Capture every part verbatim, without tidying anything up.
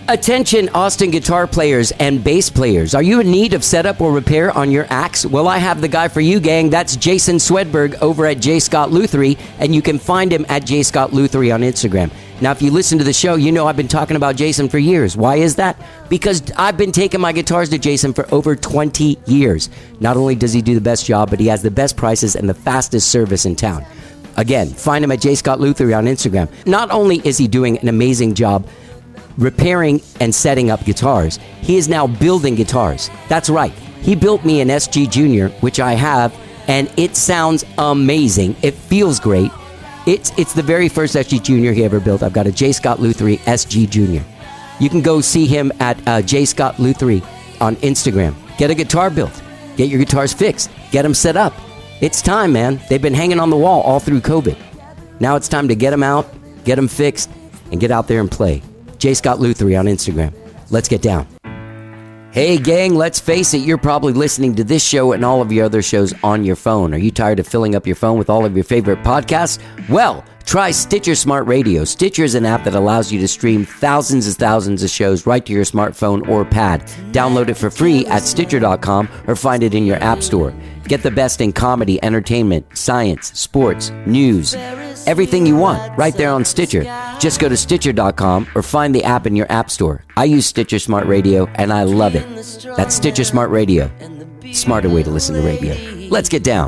Attention Austin guitar players and bass players. Are you in need of setup or repair on your axe? Well, I have the guy for you, gang. That's Jason Swedberg over at J. Scott Luthery, and you can find him at J. Scott Luthery on Instagram. Now, if you listen to the show, you know I've been talking about Jason for years. Why is that? Because I've been taking my guitars to Jason for over twenty years. Not only does he do the best job, but he has the best prices and the fastest service in town. Again, find him at J. Scott Luthery on Instagram. Not only is he doing an amazing job repairing and setting up guitars, he is now building guitars. That's right. He built me an S G Junior, which I have, and it sounds amazing. It feels great. It's it's the very first S G Junior he ever built. I've got a J. Scott Luthery S G Junior. You can go see him at uh, J. Scott Luthery on Instagram. Get a guitar built. Get your guitars fixed. Get them set up. It's time, man. They've been hanging on the wall all through COVID. Now it's time to get them out, get them fixed, and get out there and play. J. Scott Luthery on Instagram. Let's get down. Hey, gang, let's face it. You're probably listening to this show and all of your other shows on your phone. Are you tired of filling up your phone with all of your favorite podcasts? Well, try Stitcher Smart Radio. Stitcher is an app that allows you to stream thousands and thousands of shows right to your smartphone or pad. Download it for free at Stitcher dot com or find it in your app store. Get the best in comedy, entertainment, science, sports, news, everything you want right there on Stitcher. Just go to Stitcher dot com or find the app in your app store. I use Stitcher Smart Radio and I love it. That's Stitcher Smart Radio. Smarter way to listen to radio. Let's get down.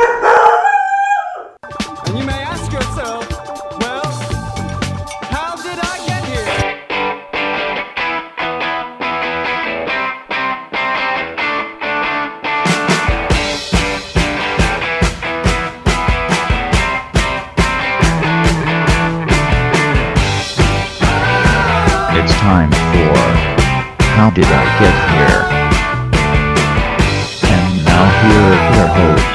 And you may ask yourself, well, how did I get here? It's time for How Did I Get Here? And now here are your hosts,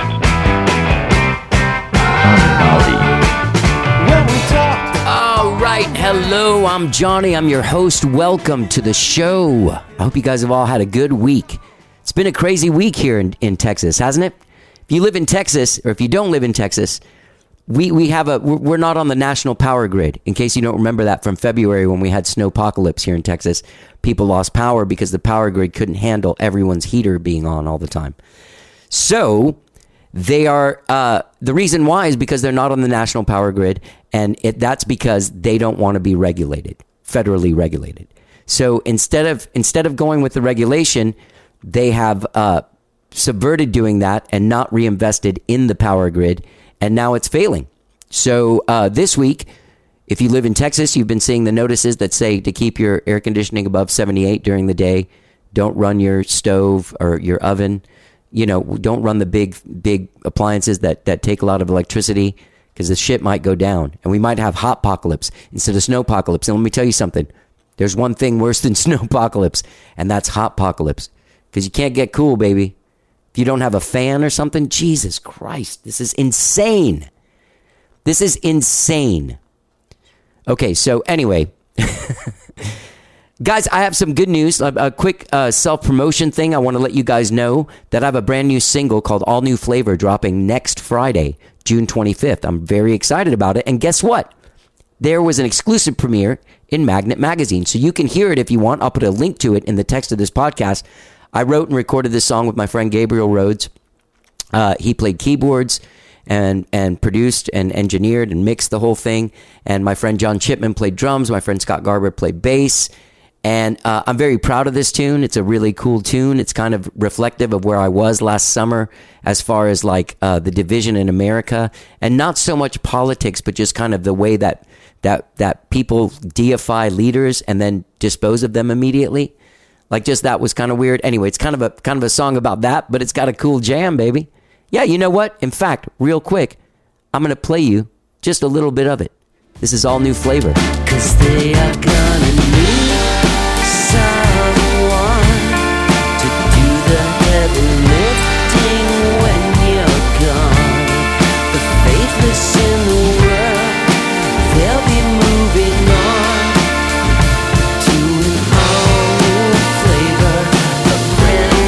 All right, hello, I'm Johnny. I'm your host. Welcome to the show. I hope you guys have all had a good week. It's been a crazy week here in, in Texas, hasn't it? If you live in Texas, or if you don't live in Texas, we, we have a, we're not on the national power grid. In case you don't remember that from February when we had snowpocalypse here in Texas, people lost power because the power grid couldn't handle everyone's heater being on all the time. So they are, uh, the reason why is because they're not on the national power grid, and it, that's because they don't want to be regulated, federally regulated. So instead of instead of going with the regulation, they have uh, subverted doing that and not reinvested in the power grid, and now it's failing. So uh, this week, if you live in Texas, you've been seeing the notices that say to keep your air conditioning above seventy-eight during the day. Don't run your stove or your oven. You know, don't run the big, big appliances that, that take a lot of electricity, because the shit might go down. And we might have hot apocalypse instead of snow apocalypse. And let me tell you something. There's one thing worse than snow apocalypse, and that's hot apocalypse. Because you can't get cool, baby. If you don't have a fan or something, Jesus Christ, this is insane. This is insane. Okay, so anyway. Guys, I have some good news. A, a quick uh, self-promotion thing. I want to let you guys know that I have a brand new single called All New Flavor dropping next Friday, June twenty-fifth. I'm very excited about it. And guess what? There was an exclusive premiere in Magnet Magazine. So you can hear it if you want. I'll put a link to it in the text of this podcast. I wrote and recorded this song with my friend Gabriel Rhodes. Uh, he played keyboards and and produced and engineered and mixed the whole thing. And my friend John Chipman played drums. My friend Scott Garber played bass. And uh, I'm very proud of this tune. It's a really cool tune. It's kind of reflective of where I was last summer as far as like uh, the division in America, and not so much politics, but just kind of the way that that that people deify leaders and then dispose of them immediately. Like, just that was kind of weird. Anyway, it's kind of a kind of a song about that, but it's got a cool jam, baby. Yeah, you know what? In fact, real quick, I'm going to play you just a little bit of it. This is All New Flavor. 'Cause they are gonna need someone to do the heavy lifting when you're gone. The faithless in the world, they'll be moving on to an all-new flavor, a brand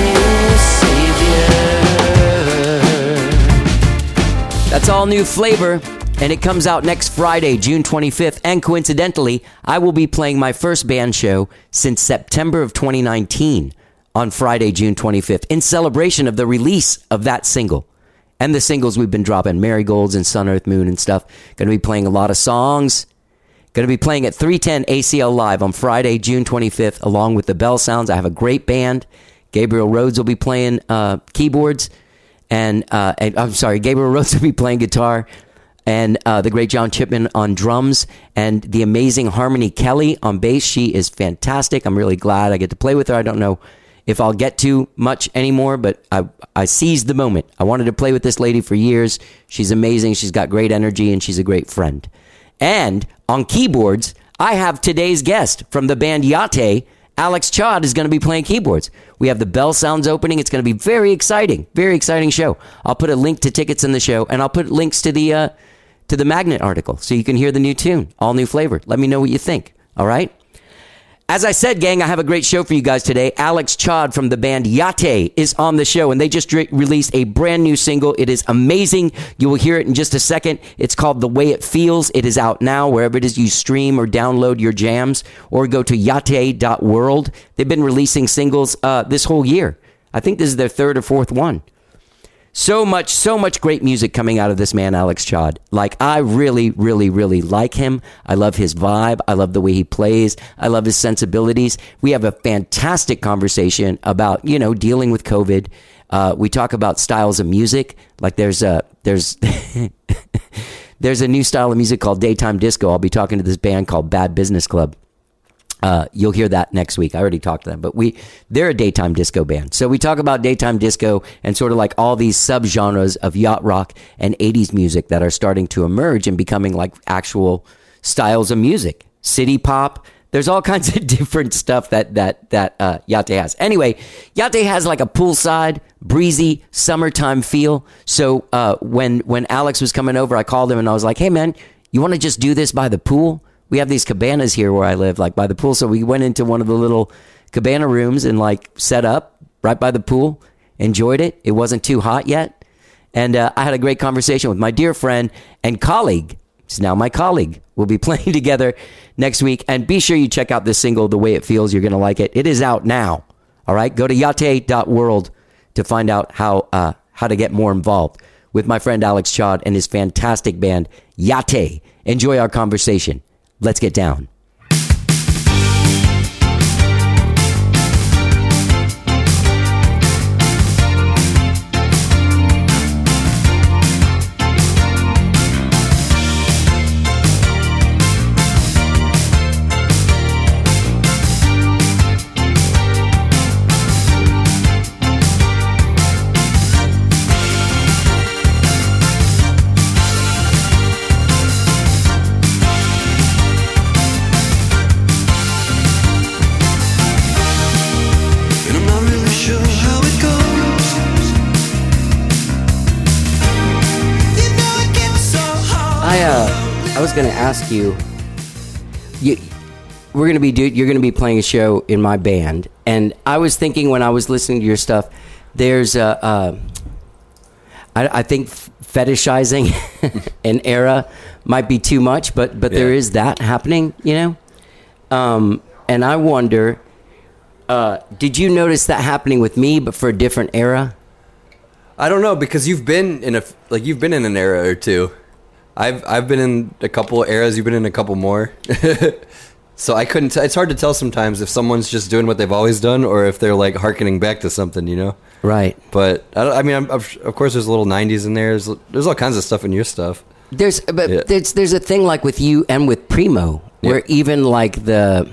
new savior. That's All New Flavor and it comes out next Friday, June twenty-fifth. And coincidentally, I will be playing my first band show since September of twenty nineteen on Friday, June twenty-fifth, in celebration of the release of that single. And the singles we've been dropping, Marigolds and Sun, Earth, Moon and stuff. Going to be playing a lot of songs. Going to be playing at three ten A C L Live on Friday, June twenty-fifth, along with the Bell Sounds. I have a great band. Gabriel Rhodes will be playing uh, keyboards. And, uh, and I'm sorry, Gabriel Rhodes will be playing guitar. And uh, the great John Chipman on drums. And the amazing Harmony Kelly on bass. She is fantastic. I'm really glad I get to play with her. I don't know if I'll get to much anymore, but I, I seized the moment. I wanted to play with this lady for years. She's amazing. She's got great energy, and she's a great friend. And on keyboards, I have today's guest from the band Yate. Alex Chod is going to be playing keyboards. We have the Bell Sounds opening. It's going to be very exciting, very exciting show. I'll put a link to tickets in the show, and I'll put links to the uh, to the Magnet article so you can hear the new tune, all new flavor. Let me know what you think, all right? As I said, gang, I have a great show for you guys today. Alex Chod from the band Yate is on the show, and they just re- released a brand new single. It is amazing. You will hear it in just a second. It's called The Way It Feels. It is out now wherever it is you stream or download your jams, or go to yate dot world. They've been releasing singles uh, this whole year. I think this is their third or fourth one. So much, so much great music coming out of this man, Alex Chod. Like, I really, really, really like him. I love his vibe. I love the way he plays. I love his sensibilities. We have a fantastic conversation about, you know, dealing with COVID. Uh, we talk about styles of music. Like, there's a, there's, there's a new style of music called daytime disco. I'll be talking to this band called Bad Business Club. Uh, you'll hear that next week. I already talked to them, but we, they're a daytime disco band. So we talk about daytime disco and sort of like all these subgenres of yacht rock and eighties music that are starting to emerge and becoming like actual styles of music. City pop. There's all kinds of different stuff that, that, that, uh, Yate has. Anyway, Yate has like a poolside, breezy, summertime feel. So, uh, when, when Alex was coming over, I called him and I was like, hey man, you want to just do this by the pool? We have these cabanas here where I live, like by the pool. So we went into one of the little cabana rooms and like set up right by the pool, enjoyed it. It wasn't too hot yet. And uh, I had a great conversation with my dear friend and colleague. He's now my colleague. We'll be playing together next week. And be sure you check out this single, The Way It Feels. You're going to like it. It is out now. All right. Go to yate dot world to find out how, uh, how to get more involved with my friend Alex Chod and his fantastic band, Yate. Enjoy our conversation. Let's get down. I was going to ask you, you we're going to be do, you're going to be playing a show in my band, and I was thinking when I was listening to your stuff, there's a, uh, I, I think fetishizing an era might be too much, but but yeah. There is that happening, you know, um, and I wonder, uh, did you notice that happening with me, but for a different era? I don't know, because you've been in a like you've been in an era or two. I've I've been in a couple eras. You've been in a couple more. So I couldn't. T- it's hard to tell sometimes if someone's just doing what they've always done or if they're like hearkening back to something, you know? Right. But I, don't, I mean, I'm, of course, there's a little nineties in there. There's, there's all kinds of stuff in your stuff. There's but yeah. there's there's a thing like with you and with Primo where yeah. even like the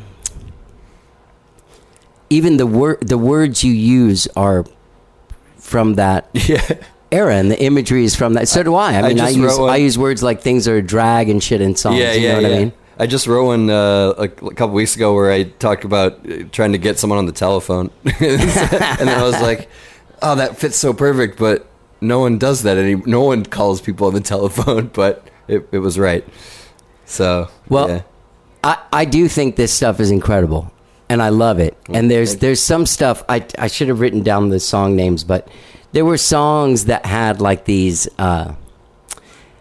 even the word the words you use are from that. Yeah. Era, and the imagery is from that. So do I. I mean, I, I use I use words like things are drag and shit in songs. Yeah, you yeah, know what yeah. I mean? I just wrote one uh, a, a couple weeks ago where I talked about trying to get someone on the telephone, and then I was like, "Oh, that fits so perfect," but no one does that any. No one calls people on the telephone, but it, it was right. So well, yeah. I I do think this stuff is incredible, and I love it. And there's there's some stuff I I should have written down the song names, but there were songs that had like these uh,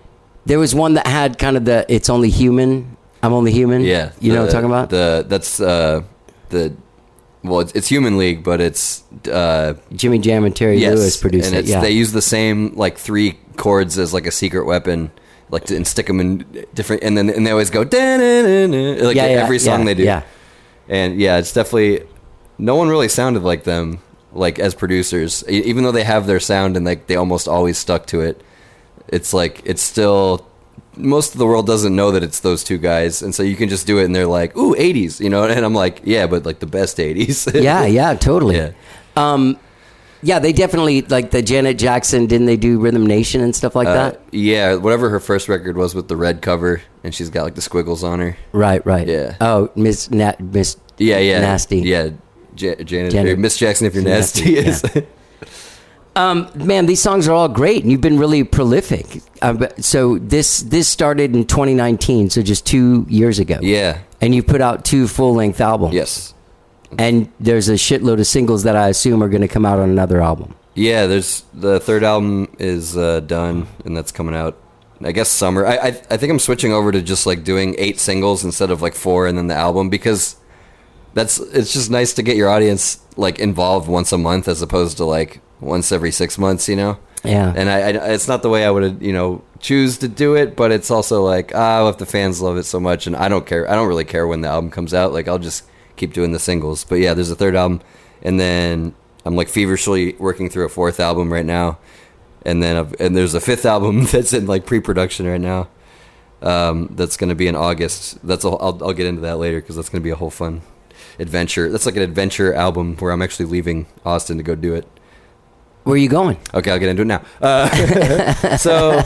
There was one that had kind of the "It's Only Human." I'm only human. Yeah, you know the- what I'm talking about. The that's uh, the well, it's, it's Human League, but it's uh, Jimmy Jam and Terry yes, Lewis produced and it. it's, Yeah, they use the same like three chords as like a secret weapon, like to, and stick them in different, and then and they always go "Da-na-na-na," like yeah, yeah, every song yeah, they do. Yeah, And yeah, it's definitely no one really sounded like them, like as producers, E- even though they have their sound and like they almost always stuck to it. It's like it's still most of the world doesn't know that it's those two guys, and so you can just do it, and they're like, "Ooh, eighties," you know. And I'm like, "Yeah, but like the best eighties." yeah, yeah, totally. Yeah. Um, yeah, they definitely like the Janet Jackson. Didn't they do Rhythm Nation and stuff like Uh, that? yeah, whatever her first record was with the red cover, and she's got like the squiggles on her. Right, right. Yeah. Oh, Miss Na- Miss. Yeah, yeah, Nasty. Yeah, J- Janet, Janet- or Miss Jackson, if you're Nasty, nasty, is. yeah. Um, man, these songs are all great, and you've been really prolific. Uh, but- so this this started in twenty nineteen, so just two years ago. Yeah. And you put out two full length albums. Yes. And there's a shitload of singles that I assume are going to come out on another album. Yeah, there's the third album is uh, done, and that's coming out. I guess summer. I, I I think I'm switching over to just like doing eight singles instead of like four, and then the album, because that's it's just nice to get your audience like involved once a month as opposed to like once every six months, you know. Yeah. And I, I it's not the way I would you know choose to do it, but it's also like ah, if the fans love it so much, and I don't care. I don't really care when the album comes out. Like I'll just keep doing the singles. But yeah, there's a third album, and then I'm like feverishly working through a fourth album right now, and then I've, and there's a fifth album that's in like pre-production right now. Um, that's going to be in August. That's a, I'll I'll get into that later because that's going to be a whole fun adventure. That's like an adventure album where I'm actually leaving Austin to go do it. Where are you going? Okay, I'll get into it now. Uh, so,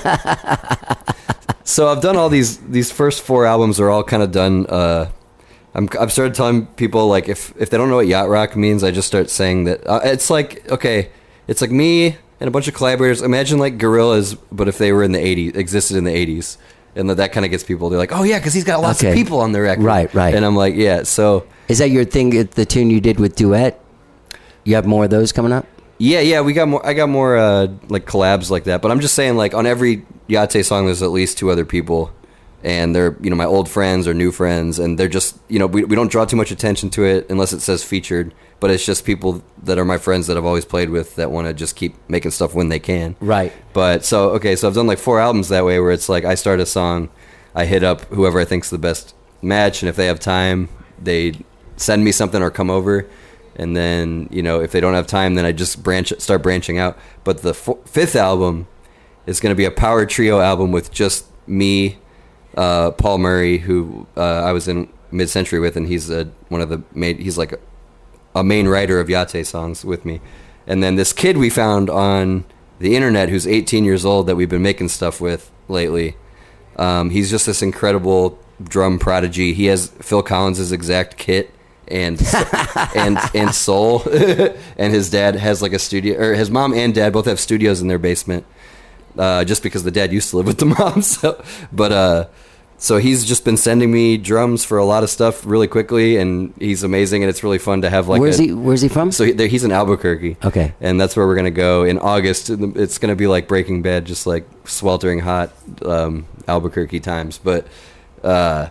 so I've done all these. These first four albums are all kind of done. Uh, I'm, I've started telling people like if if they don't know what yacht rock means, I just start saying that uh, it's like okay, it's like me and a bunch of collaborators. Imagine like Gorillaz, but if they were in the eighties, existed in the eighties, and that, that kind of gets people. They're like, oh yeah, because he's got lots Okay. of people on the record, Right, right. And I'm like, yeah, so. Is that your thing, the tune you did with Duet? You have more of those coming up? Yeah, yeah, we got more. I got more uh, like collabs like that. But I'm just saying, like on every Yachte song, there's at least two other people, and they're you know my old friends or new friends, and they're just you know we we don't draw too much attention to it unless it says featured. But it's just people that are my friends that I've always played with that want to just keep making stuff when they can. Right. But so okay, so I've done like four albums that way where it's like I start a song, I hit up whoever I think's the best match, and if they have time, they send me something or come over. And then, you know, if they don't have time, then I just branch, start branching out. But the f- fifth album is going to be a power trio album with just me, uh, Paul Murray, who uh, I was in Mid-Century with, and he's a, one of the main, he's like a, a main writer of Yachte songs with me. And then this kid we found on the internet who's eighteen years old that we've been making stuff with lately. Um, he's just this incredible drum prodigy. He has Phil Collins' exact kit. And and and soul, and his dad has like a studio, or his mom and dad both have studios in their basement, uh, just because the dad used to live with the mom. So, but uh, so he's just been sending me drums for a lot of stuff really quickly, and he's amazing, and it's really fun to have like. Where's a, he? Where's he from? So he, there- he's in Albuquerque. Okay. And that's where we're gonna go in August. It's gonna be like Breaking Bad, just like sweltering hot um, Albuquerque times. But uh,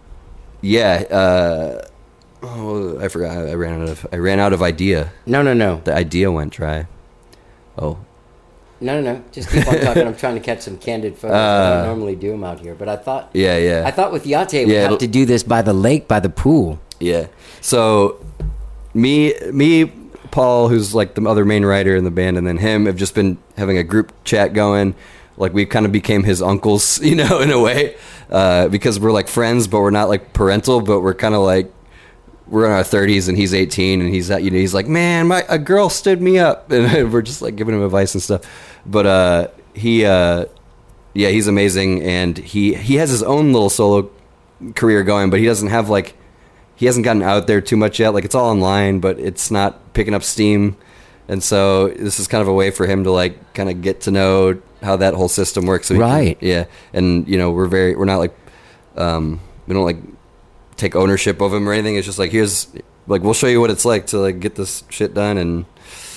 yeah. Uh, Oh, I forgot. I ran out of. I ran out of idea. No, no, no, The idea went dry. Oh, no, no, no. Just keep on talking. I'm trying to catch some candid photos. I don't normally do them out here, but I thought, yeah, yeah. I thought with Yachte we Yeah, have it'll- to do this by the lake, by the pool. Yeah. So, me, me, Paul, who's like the other main writer in the band, and then him have just been having a group chat going. Like we kind of became his uncles, you know, in a way, uh, because we're like friends, but we're not like parental, but we're kind of like. We're in our thirties and he's eighteen and he's at, you know, he's like, man, my a girl stood me up, and we're just like giving him advice and stuff. But uh, he, uh, yeah, he's amazing, and he he has his own little solo career going, but he doesn't have like he hasn't gotten out there too much yet. Like it's all online, but it's not picking up steam, and so this is kind of a way for him to like kind of get to know how that whole system works. So he can- Right. yeah, and you know we're very we're not like um, we don't like. take ownership of him or anything. It's just like here's like we'll show you what it's like to like get this shit done, and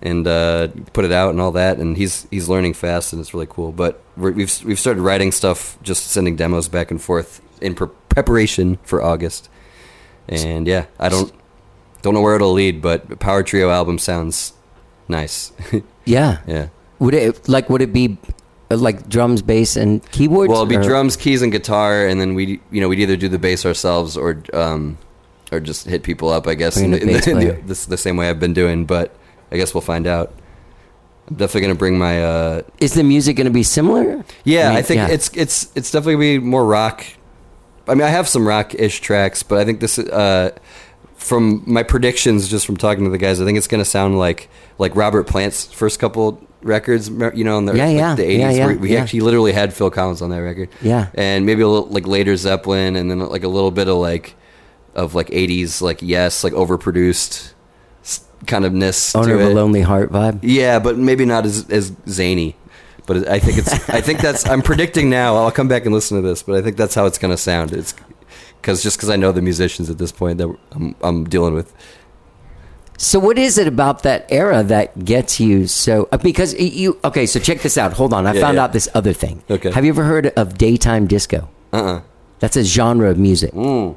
and uh, put it out and all that. And he's he's learning fast, and it's really cool. But we're, we've we've started writing stuff, just sending demos back and forth in pre- preparation for August. And yeah, I don't don't know where it'll lead, but Power Trio album sounds nice. Yeah. Yeah. Would it like would it be uh, like drums, bass, and keyboards? Well, it'd be or- drums, keys, and guitar, and then we you know we'd either do the bass ourselves or um or just hit people up, I guess, in, Bring the, a in, bass the, in the, player. this, the same way I've been doing. But I guess we'll find out. I'm definitely gonna bring my. Uh, Is the music going to be similar? yeah, I I, mean, think yeah. it's it's it's definitely gonna be more rock. I mean, I have some rock-ish tracks, but I think this uh, from my predictions, just from talking to the guys, I think it's gonna sound like like Robert Plant's first couple records, you know, in the, Yeah, like yeah, the yeah, eighties. yeah, where we yeah. actually literally had Phil Collins on that record. Yeah. And maybe a little like later Zeppelin, and then like a little bit of like of like eighties, like Yes, like overproduced s- kind of ness. Owner to of a it. Lonely Heart vibe. Yeah, but maybe not as as zany. But I think it's. I think that's. I'm predicting now. I'll come back and listen to this, but I think that's how it's going to sound. It's because just because I know the musicians at this point that I'm, I'm dealing with. So what is it about that era that gets you so? uh, Because you okay? So check this out. Hold on, I Yeah, found yeah. out this other thing. Okay. Have you ever heard of daytime disco? Uh. uh That's a genre of music.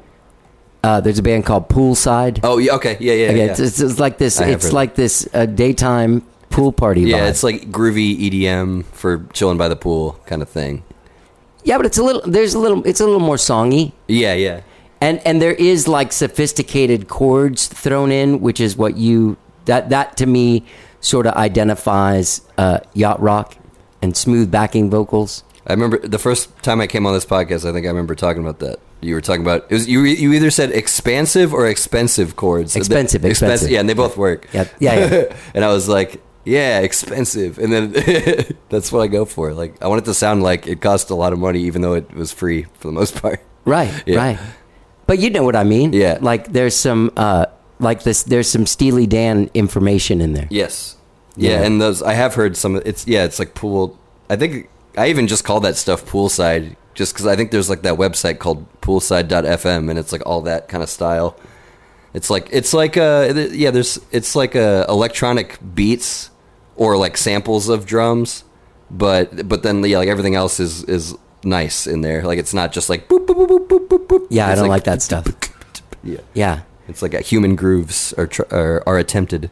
Uh, there's a band called Poolside. Oh yeah. Okay. Yeah. Yeah. Okay, yeah. It's, it's, it's like this. I have It's heard like this uh, daytime pool party. Yeah, vibe. it's like groovy E D M for chilling by the pool kind of thing. yeah, but it's a little. There's a little. It's a little more songy. Yeah. Yeah. And and there is like sophisticated chords thrown in, which is what you that that to me sort of identifies uh, yacht rock and smooth backing vocals. I remember the first time I came on this podcast. I think I remember talking about that. You were talking about it was you. You either said expansive or expensive chords. Expensive, The- expensive. Yeah, and they both work. Yeah, yeah, yeah. And I was like, yeah, expensive. And then that's what I go for. Like, I want it to sound like it cost a lot of money, even though it was free for the most part. Right, Yeah. right. But you know what I mean. Yeah. Like there's some uh, like this. There's some Steely Dan information in there. Yes. Yeah, Yeah. and those I have heard some. It's yeah, it's like pool. I think I even just call that stuff poolside, just because I think there's like that website called poolside dot f m, and it's like all that kind of style. It's like it's like uh yeah, there's it's like uh electronic beats or like samples of drums, but but then yeah, like everything else is is nice in there. Like it's not just like boop boop boop boop boop boop. boop. Yeah, I It's don't like that stuff. Yeah, Yeah. it's like uh, human grooves are tr- are, are attempted.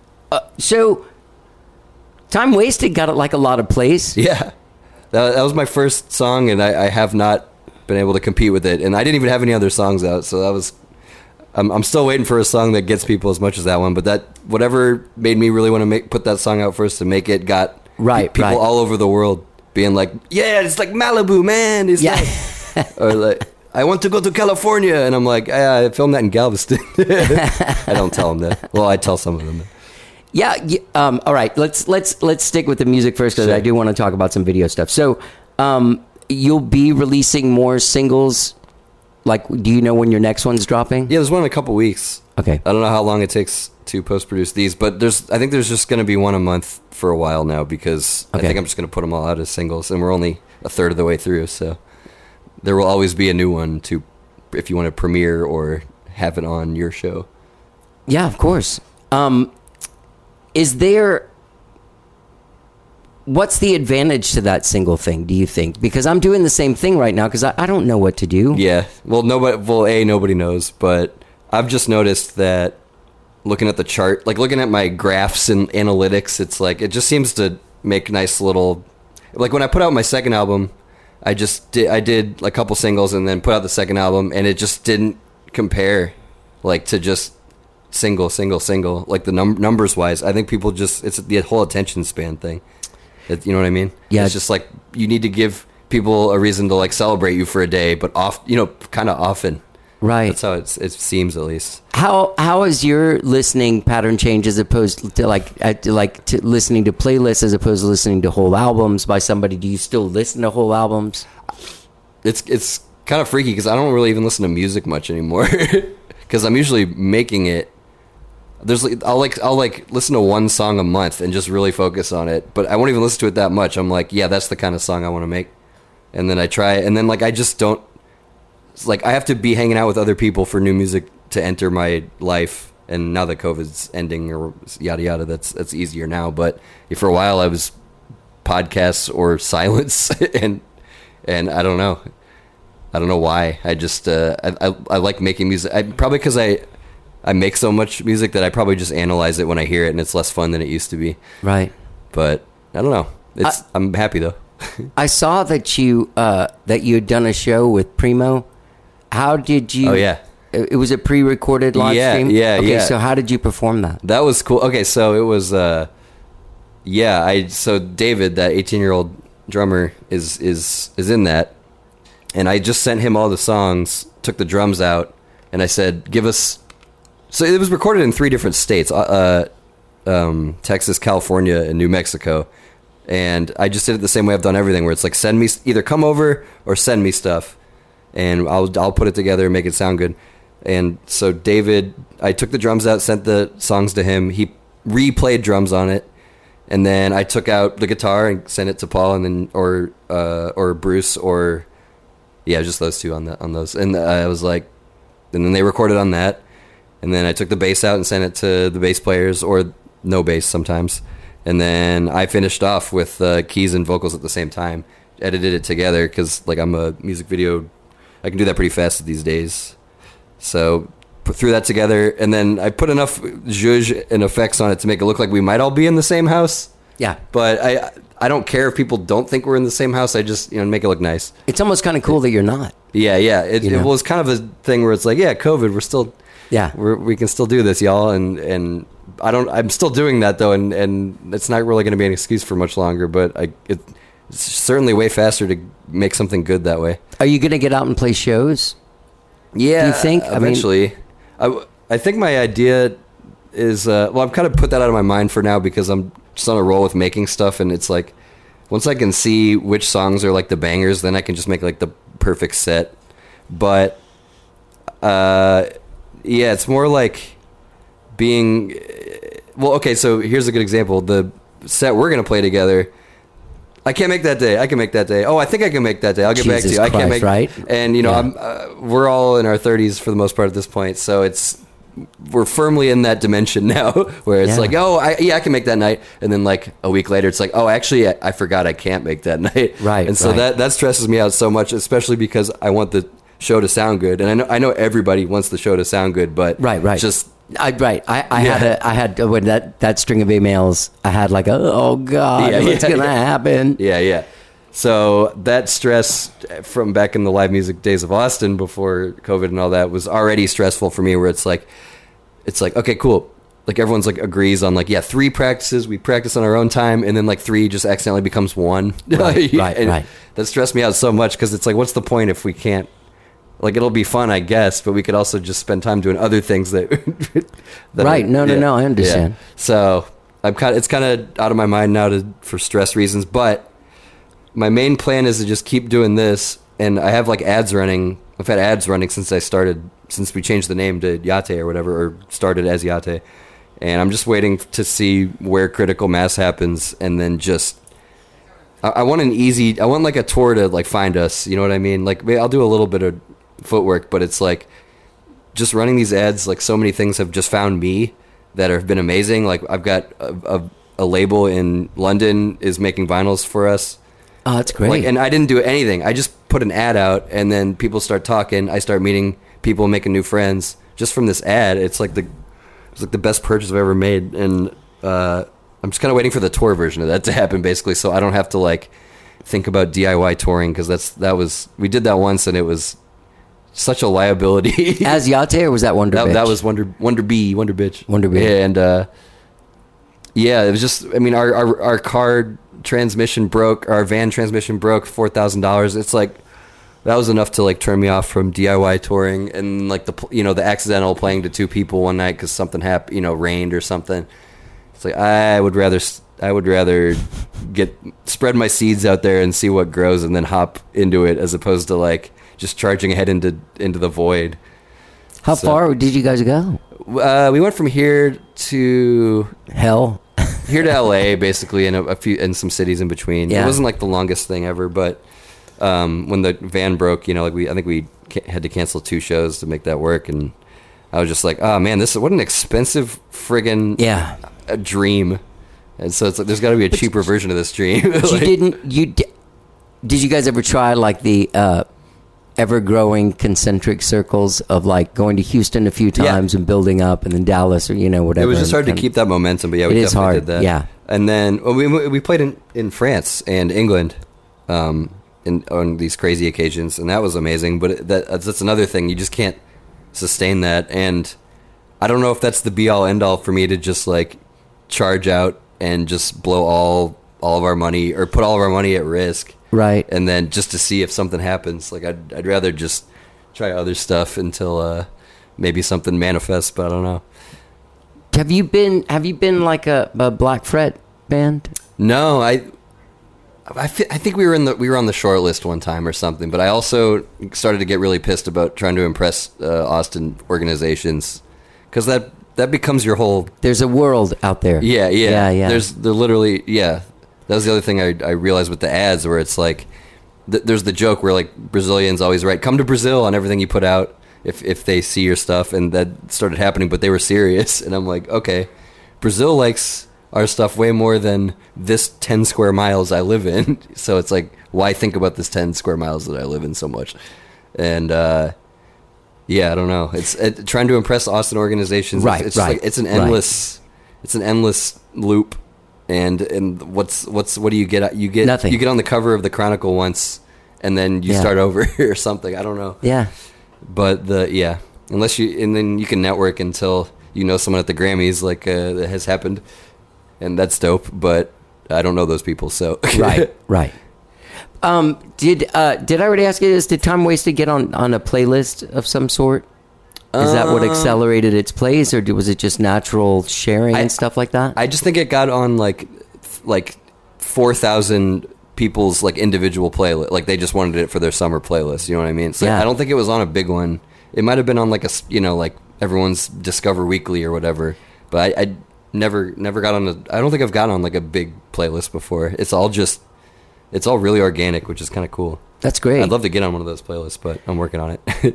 So, Time Wasted got like a lot of plays. Yeah, that, that was my first song, and I, I have not been able to compete with it. And I didn't even have any other songs out, so that was. I'm, I'm still waiting for a song that gets people as much as that one. But that whatever made me really want to make put that song out first to make it got Right, pe- people right. all over the world being like, yeah, it's like Malibu, man. It's Yeah. like, or like, I want to go to California, and I'm like, ah, I filmed that in Galveston. I don't tell them that. Well, I tell some of them that. Yeah. y- Um, all right. Let's let's let's stick with the music first because Sure. I do want to talk about some video stuff. So, um, you'll be releasing more singles. Like, do you know when your next one's dropping? Yeah, there's one in a couple weeks. Okay. I don't know how long it takes to post produce these, but there's I think there's just going to be one a month for a while now because Okay. I think I'm just going to put them all out as singles, and we're only a third of the way through, so there will always be a new one to if you want to premiere or have it on your show. Yeah, of course. Um, is there? What's the advantage to that single thing? Do you think? Because I'm doing the same thing right now because I, I don't know what to do. Yeah. Well, nobody. Well, a nobody knows, but I've just noticed that looking at the chart, like looking at my graphs and analytics, it's like it just seems to make nice little. Like when I put out my second album, I just did. I did a couple singles and then put out the second album, and it just didn't compare, like to just single, single, single. Like the num- numbers wise, I think people just it's the whole attention span thing. It, you know what I mean? Yeah. It's just like you need to give people a reason to like celebrate you for a day, but off, you know, kind of often. Right. That's how it's, it seems, at least. How how is your listening pattern change as opposed to like uh, to like to listening to playlists as opposed to listening to whole albums by somebody? Do you still listen to whole albums? It's it's kind of freaky because I don't really even listen to music much anymore because I'm usually making it. There's like I'll like I'll like listen to one song a month and just really focus on it, but I won't even listen to it that much. I'm like, yeah, that's the kind of song I want to make, and then I try, and then like I just don't. It's like I have to be hanging out with other people for new music to enter my life, And now that COVID's ending or yada yada, that's that's easier now. But for a while, I was podcasts or silence, and and I don't know, I don't know why. I just uh, I, I I like making music. I, probably because I I make so much music that I probably just analyze it when I hear it, and it's less fun than it used to be. Right. But I don't know. It's I, I'm happy though. I saw that you uh, that you had done a show with Primo. How did you? Oh yeah. It was a pre-recorded live yeah, stream? Yeah, okay, yeah. so how did you perform that? That was cool. Okay, so it was, uh, yeah, I, so David, that eighteen-year-old drummer, is, is, is in that, and I just sent him all the songs, took the drums out, and I said, give us, so it was recorded in three different states, uh, um, Texas, California, and New Mexico, and I just did it the same way I've done everything, where it's like, send me, either come over or send me stuff, and I'll, I'll put it together and make it sound good. And so David, I took the drums out, sent the songs to him. He replayed drums on it, and then I took out the guitar and sent it to Paul, and then or uh, or Bruce, or yeah, just those two on that on those. And I was like, and then they recorded on that, and then I took the bass out and sent it to the bass players, or no bass sometimes, and then I finished off with uh, keys and vocals at the same time. Edited it together because like I'm a music video, I can do that pretty fast these days. So put, threw that together, and then I put enough zhuzh and effects on it to make it look like we might all be in the same house. Yeah. But I I don't care if people don't think we're in the same house. I just, you know, make it look nice. It's almost kind of cool that you're not. Yeah, yeah. It, You it know? was kind of a thing where it's like, yeah, COVID, we're still, Yeah. we're, we can still do this, y'all. And, and I don't, I'm still doing that though, and, and it's not really going to be an excuse for much longer, but I, it, it's certainly way faster to make something good that way. Are you going to get out and play shows? Yeah, Do you think? I mean- eventually. I, I think my idea is, uh, well, I've kind of put that out of my mind for now because I'm just on a roll with making stuff, and it's like, once I can see which songs are like the bangers, then I can just make like the perfect set. But, uh, yeah, it's more like being, well, okay, so here's a good example. The set we're going to play together, I can't make that day. I can make that day. Oh, I think I can make that day. I'll get back to Jesus you. I can't Christ, make right? And you know, Yeah. I'm uh, we're all in our thirties for the most part at this point, so it's we're firmly in that dimension now, where it's Yeah. like, oh, I, yeah, I can make that night, and then like a week later, it's like, oh, actually, I, I forgot I can't make that night. Right, And so right. that that stresses me out so much, especially because I want the show to sound good, and I know I know everybody wants the show to sound good, but Right, right. just. I, right. I, I Yeah. had a, I had when that, that string of emails. I had like, a, oh God, Yeah, what's yeah, gonna yeah. happen? Yeah, yeah. So that stress from back in the live music days of Austin before COVID and all that was already stressful for me, where it's like, it's like, okay, cool. Like everyone's like agrees on like, yeah, three practices, we practice on our own time, and then like three just accidentally becomes one. Right, right, And right. That stressed me out so much because it's like, what's the point if we can't, like it'll be fun, I guess, but we could also just spend time doing other things that. that Right. are- No, no, yeah, no, I understand. yeah. So I'm kind of, it's kind of out of my mind now to for stress reasons, but my main plan is to just keep doing this, and I have like ads running. I've had ads running since I started, since we changed the name to Yate or whatever, or started as Yate, and I'm just waiting to see where critical mass happens, and then just. I, I want an easy. I want like a tour to like find us. You know what I mean? Like maybe I'll do a little bit of footwork, but it's like just running these ads. Like so many things have just found me that have been amazing. Like I've got a, a, a label in London is making vinyls for us. Oh, that's great. Like, and I didn't do anything. I just put an ad out, and then people start talking. I start meeting people, making new friends just from this ad. It's like the it's like the best purchase I've ever made, and uh, I'm just kind of waiting for the tour version of that to happen, basically, so I don't have to like think about D I Y touring, because that's that was we did that once, and it was such a liability. As Yate, or was that Wonder that, Bitch? that was Wonder Wonder Bee, Wonder Bitch, Wonder Bee. Yeah, and uh, yeah, it was just. I mean, our our, our car transmission broke. Our van transmission broke. Four thousand dollars. It's like that was enough to like turn me off from D I Y touring, and like the you know the accidental playing to two people one night because something happened, you know, rained or something. It's like I would rather I would rather get spread my seeds out there and see what grows, and then hop into it, as opposed to like just charging ahead into into the void. How So- far did you guys go? Uh, we went from here to Hell. here to L A, basically, and a, a few and some cities in between. Yeah. It wasn't like the longest thing ever, but um, when the van broke, you know, like we I think we ca- had to cancel two shows to make that work, and I was just like, oh man, this is what an expensive friggin' Yeah. a dream. And so it's like, there's got to be a cheaper version of this dream. But you Like- didn't. You di- did you guys ever try like the uh, ever-growing concentric circles of like going to Houston a few Yeah. times and building up, and then Dallas or you know whatever? It was just hard to and- keep that momentum, but yeah, we It is definitely hard, did that. yeah. And then well, we we played in, in France and England, um, in, on these crazy occasions, and that was amazing. But it, that that's, that's another thing, you just can't sustain that. And I don't know if that's the be all end all for me to just like charge out and just blow all all of our money or put all of our money at risk, Right. and then just to see if something happens. Like I'd I'd rather just try other stuff until uh, maybe something manifests. But I don't know. Have you been? Have you been like a, a Black Fret band? No, I, I, thi- I think we were in the we were on the short list one time or something. But I also started to get really pissed about trying to impress uh, Austin organizations, because that that becomes your whole There's a world out there. yeah yeah yeah, yeah. There's they're literally yeah. That was the other thing I I realized with the ads, where it's like th- there's the joke where like Brazilians always write "come to Brazil" on everything you put out if if they see your stuff, and that started happening. But they were serious, and I'm like, okay, Brazil likes our stuff way more than this ten square miles I live in. So it's like, why think about this ten square miles that I live in so much? And uh, yeah, I don't know. It's it, trying to impress Austin organizations. Right, It's, it's just right, like it's an right. endless, it's an endless loop. And and what's what's what do you get? You get Nothing. You get on the cover of the Chronicle once, and then you Yeah. start over or something. I don't know. Yeah. But the yeah, unless you and then you can network until you know someone at the Grammys, like uh, that has happened, and that's dope. But I don't know those people, so Right. Right. Um. Did uh Did I already ask you this? Did Time Wasted get on on a playlist of some sort? Is that what Um, accelerated its plays, or d- was it just natural sharing I- and stuff like that? I just think it got on like th- like four thousand people's like individual playlist. Like they just wanted it for their summer playlist. You know what I mean? So Yeah. I don't think it was on a big one. It might have been on like a s- you know like everyone's Discover Weekly or whatever. But I, I never never got on a. I don't think I've gotten on like a big playlist before. It's all just it's all really organic, which is kind of cool. That's great. I'd love to get on one of those playlists, but I'm working on it.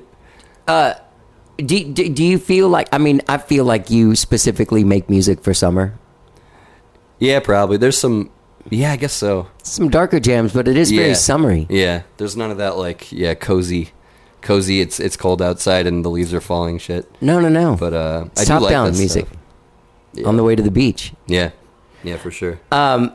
Do, do do you feel like? I mean, I feel like you specifically make music for summer. Yeah, probably. There's some. Yeah, I guess so. Some darker jams, but it is Yeah. very summery. Yeah, there's none of that like yeah cozy, cozy. It's it's cold outside and the leaves are falling. Shit. No, no, no. But uh, I It's do top like down that music stuff. Yeah. on the way to the beach. Yeah, yeah, for sure. Um,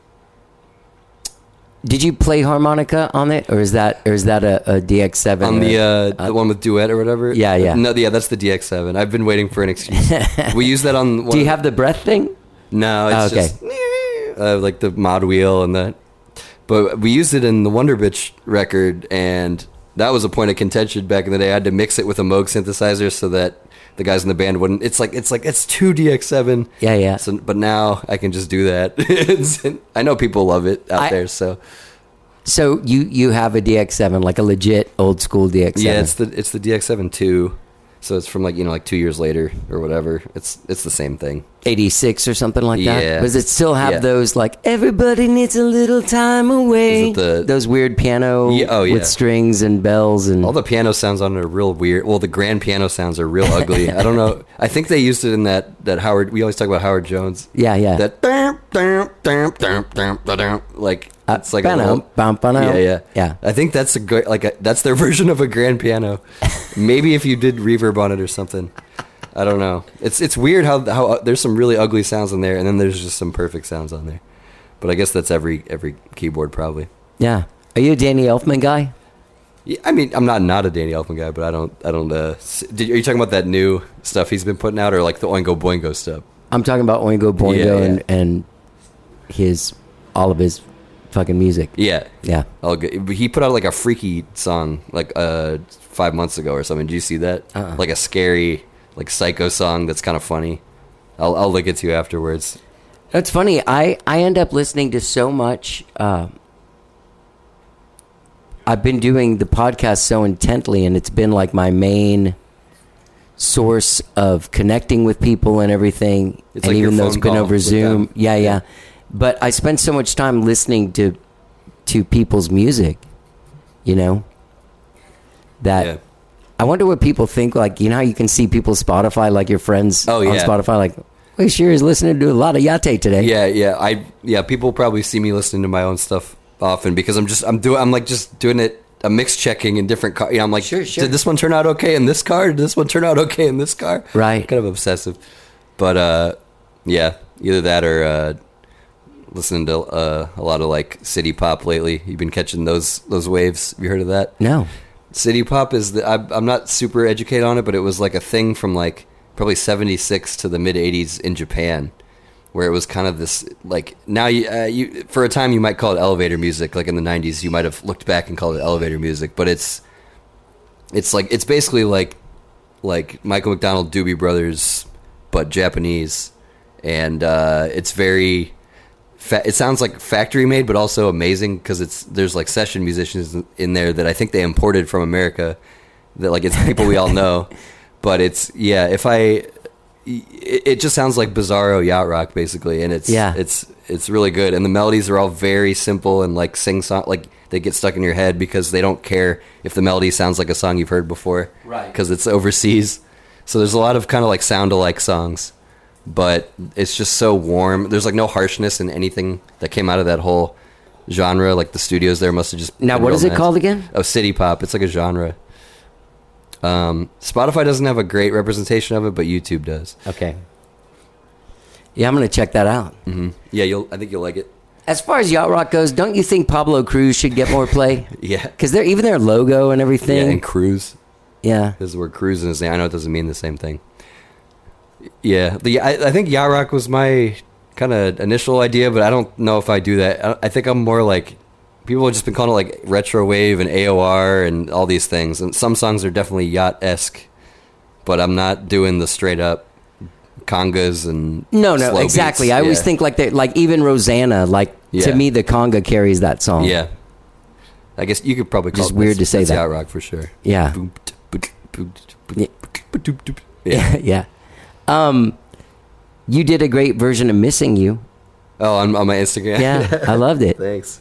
did you play harmonica on it, or is that or is that a, a D X seven? On the or- uh, the one with duet or whatever. Yeah, yeah. No, yeah, that's the D X seven. I've been waiting for an excuse. We use that on. One do you of- have the breath thing? No, it's Okay. just uh, like the mod wheel and the. But we used it in the Wonder Bitch record, and that was a point of contention back in the day. I had to mix it with a Moog synthesizer so that the guys in the band wouldn't. It's like it's like it's two D X seven. Yeah, yeah. So, but now I can just do that. It's- I know people love it out I- there. So So you you have a D X seven, like a legit old school D X seven. yeah, it's the it's the D X seven two. So it's from like you know like two years later or whatever. It's it's the same thing. eighty-six or something like that. Yeah. Does it still have Yeah. those like everybody needs a little time away? Is it the- those weird piano Yeah, oh, yeah. with strings and bells and All the piano sounds on it are real weird. Well, the grand piano sounds are real ugly. I don't know. I think they used it in that that Howard. We always talk about Howard Jones. yeah, yeah. That dum, dum, dum, dum, dum, dum, dum, like Uh, it's like a bam, little, bam, bam, yeah, yeah, yeah. I think that's a great like a, that's their version of a grand piano. Maybe if you did reverb on it or something. I don't know. It's it's weird how how uh, there's some really ugly sounds in there, and then there's just some perfect sounds on there. But I guess that's every every keyboard probably. Yeah. Are you a Danny Elfman guy? Yeah, I mean, I'm not not a Danny Elfman guy, but I don't I don't. Uh, s- did, are you talking about that new stuff he's been putting out, or like the Oingo Boingo stuff? I'm talking about Oingo Boingo Yeah, yeah. and and his all of his fucking music. Yeah, Yeah. All good. He put out like a freaky song like uh five months ago or something. Did you see that? Uh-uh. Like a scary, like psycho song that's kind of funny. I'll I'll link it to you afterwards. That's funny. I, I end up listening to so much. Uh, I've been doing the podcast so intently, and it's been like my main source of connecting with people and everything. It's and like your even though it's phone been call over with Zoom, them. yeah, yeah, Yeah. But I spend so much time listening to to people's music, you know, that Yeah. I wonder what people think. Like, you know how you can see people's Spotify, like your friends Oh, on yeah. Spotify, like, well, sure is listening to a lot of Yate today. Yeah, yeah. I yeah. People probably see me listening to my own stuff often because I'm just I'm doing I'm like just doing it. A mix checking in different car. You know, I'm like, Sure, sure. did this one turn out okay in this car? Did this one turn out okay in this car? Right. Kind of obsessive, but uh, yeah. Either that or uh, listening to uh, a lot of like city pop lately. You've been catching those those waves. Have you heard of that? No. City pop is the, I, I'm not super educated on it, but it was like a thing from like probably seventy-six to the mid eighties in Japan, where it was kind of this like now you, uh, you for a time you might call it elevator music. Like in the nineties, you might have looked back and called it elevator music, but it's it's like it's basically like like Michael McDonald Doobie Brothers, but Japanese, and uh, it's very. Fa- it sounds like factory made, but also amazing because it's there's like session musicians in there that I think they imported from America. That like it's people we all know, but it's yeah. If I, it, it just sounds like bizarro yacht rock basically, and it's Yeah. it's it's really good. And the melodies are all very simple and like sing song, like they get stuck in your head because they don't care if the melody sounds like a song you've heard before, Right. Because it's overseas, so there's a lot of kind of like sound alike songs. But it's just so warm. There's like no harshness in anything that came out of that whole genre. Like the studios there must have just Now, been what real is it nice. called again? Oh, city pop. It's like a genre. Um, Spotify doesn't have a great representation of it, but YouTube does. Okay. Yeah, I'm going to check that out. hmm Yeah, you'll. I think you'll like it. As far as yacht rock goes, don't you think Pablo Cruz should get more play? Yeah. Because they're even their logo and Yeah, everything. and cruise. Yeah. There's the word cruise in his name. I know it doesn't mean the same thing. Yeah, the I, I think yacht rock was my kind of initial idea, but I don't know if I do that. I, I think I'm more like people have just been calling it like retro wave and A O R and all these things, and some songs are definitely yacht esque, but I'm not doing the straight up congas and No, no, slow exactly. beats. I always Yeah. think like they like even Rosanna, like Yeah. to me the conga carries that song. Yeah, I guess you could probably call Just it weird that's- to say that's that. yacht rock for sure. Yeah. Yeah. Yeah. yeah. Um, you did a great version of "Missing You." Oh, on, on my Instagram. Yeah, I loved it. Thanks.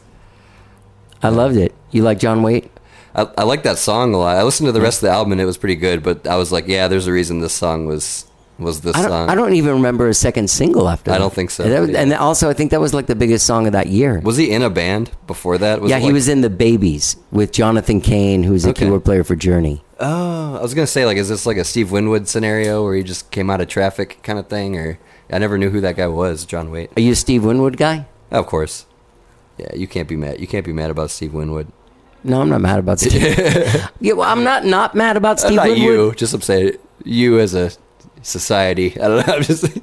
I loved it. You like John Waite? I, I like that song a lot. I listened to the rest of the album and it was pretty good, but I was like, yeah, there's a reason this song was was this I don't. song. I don't even remember a second single after. I that. don't think so. And, that was- Yeah. and also, I think that was like the biggest song of that year. Was he in a band before that? Was yeah, it he like- was in the Babies with Jonathan Cain, who's a Okay. keyboard player for Journey. Oh, I was gonna say like, is this like a Steve Winwood scenario where he just came out of Traffic kind of thing, or I never knew who that guy was, John Waite. Are you a Steve Winwood guy? Of course. Yeah, you can't be mad. You can't be mad about Steve Winwood. No, I'm not mad about Steve. yeah, well, I'm not not mad about Uh, Steve not Winwood. you. Just upset you as a society. I don't know. I'm just.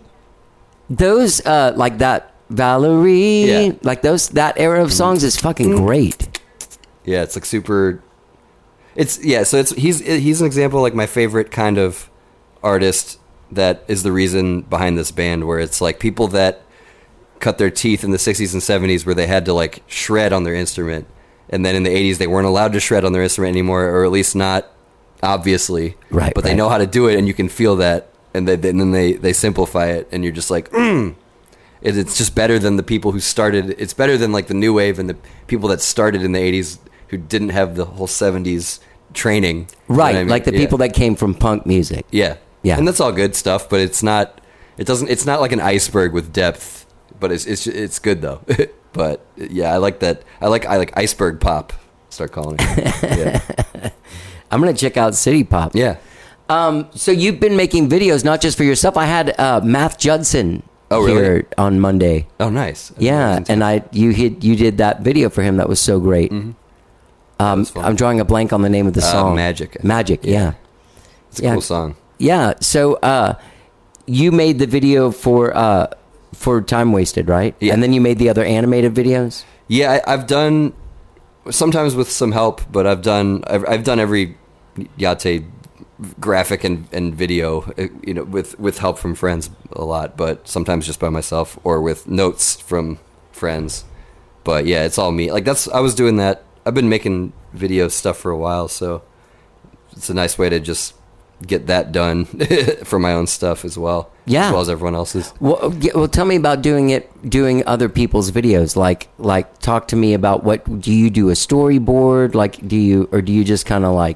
Those uh, like that Valerie, Yeah. like those that era of songs is fucking great. Yeah, it's like super. It's yeah. So it's he's he's an example of like my favorite kind of artist that is the reason behind this band, where it's like people that cut their teeth in the sixties and seventies, where they had to like shred on their instrument, and then in the eighties they weren't allowed to shred on their instrument anymore, or at least not obviously. Right, But they right. know how to do it, and you can feel that, and, they, and then they they simplify it, and you're just like, mm. It, it's just better than the people who started. It's better than like the new wave and the people that started in the eighties who didn't have the whole seventies training. You know Right, what I mean? like the Yeah. people that came from punk music. Yeah, Yeah. and that's all good stuff. But it's not. It doesn't. It's not like an iceberg with depth. But it's it's it's good though. But yeah, I like that. I like I like iceberg pop. Start calling it. Yeah. I'm gonna check out City Pop. Yeah. Um, so you've been making videos not just for yourself. I had uh, Math Judson Oh, really? here on Monday. Oh, nice. Yeah, and I you hit you did that video for him that was so great. Um, was fun. I'm drawing a blank on the name of the Uh, song. Magic. Magic. Yeah. Yeah. It's a yeah. cool song. Yeah. So uh, you made the video for uh, for Time Wasted, right? Yeah. And then you made the other animated videos. Yeah, I, I've done sometimes with some help, but I've done I've, I've done every Yate graphic and, and video, uh, you know, with with help from friends a lot, but sometimes just by myself or with notes from friends. But yeah, it's all me. Like that's I was doing that. I've been making video stuff for a while, so it's a nice way to just get that done for my own stuff as well. Yeah. As well as everyone else's. Well, yeah, well, tell me about doing it, doing other people's videos. Like, like, talk to me about what do you do a storyboard? Like, do you or do you just kind of like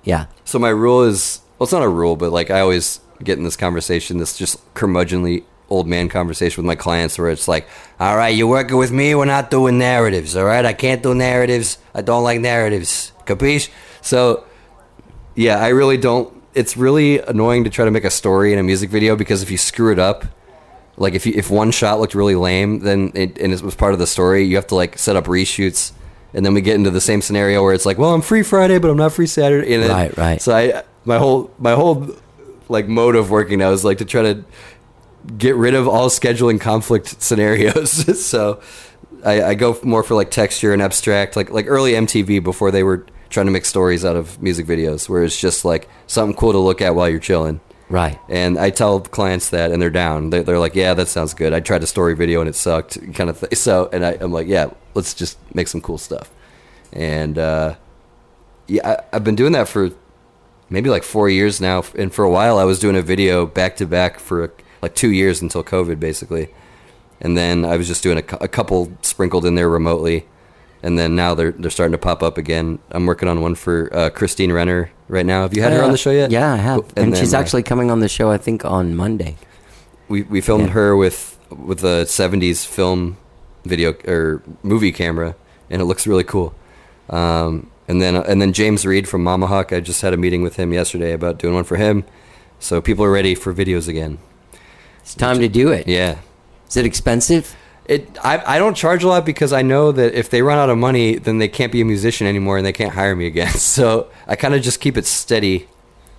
Yeah. So my rule is, well, it's not a rule, but like I always get in this conversation, this just curmudgeonly old man conversation with my clients where it's like, all right, you're working with me, we're not doing narratives, all right? I can't do narratives. I don't like narratives. Capiche? So, yeah, I really don't. It's really annoying to try to make a story in a music video because if you screw it up, like if you, if one shot looked really lame, then it, and it was part of the story, you have to like set up reshoots. And then we get into the same scenario where it's like, well, I'm free Friday, but I'm not free Saturday. And then, Right, right. So I, my whole, my whole, like mode of working now is like to try to get rid of all scheduling conflict scenarios. So I, I go more for like texture and abstract, like like early M T V before they were trying to make stories out of music videos, where it's just like something cool to look at while you're chilling. Right. And I tell clients that, and they're down. They're, they're like, yeah, that sounds good. I tried a story video and it sucked, kind of thing. So, and I, I'm like, yeah, let's just make some cool stuff. And uh, yeah, I, I've been doing that for maybe like four years now. And for a while, I was doing a video back to back for like two years until COVID, basically. And then I was just doing a, cou- a couple sprinkled in there remotely. And then now they're they're starting to pop up again. I'm working on one for uh, Christine Renner right now. Have you had her on the show yet? Yeah, I have. And, And, then, she's uh, actually coming on the show, I think, on Monday. We we filmed Yeah. her with with a seventies film video or movie camera, and it looks really cool. Um, and then and then James Reed from Mama Hawk, I just had a meeting with him yesterday about doing one for him. So people are ready for videos again. It's time to do it. Yeah. Is it expensive? It I I don't charge a lot because I know that if they run out of money, then they can't be a musician anymore and they can't hire me again. So I kind of just keep it steady.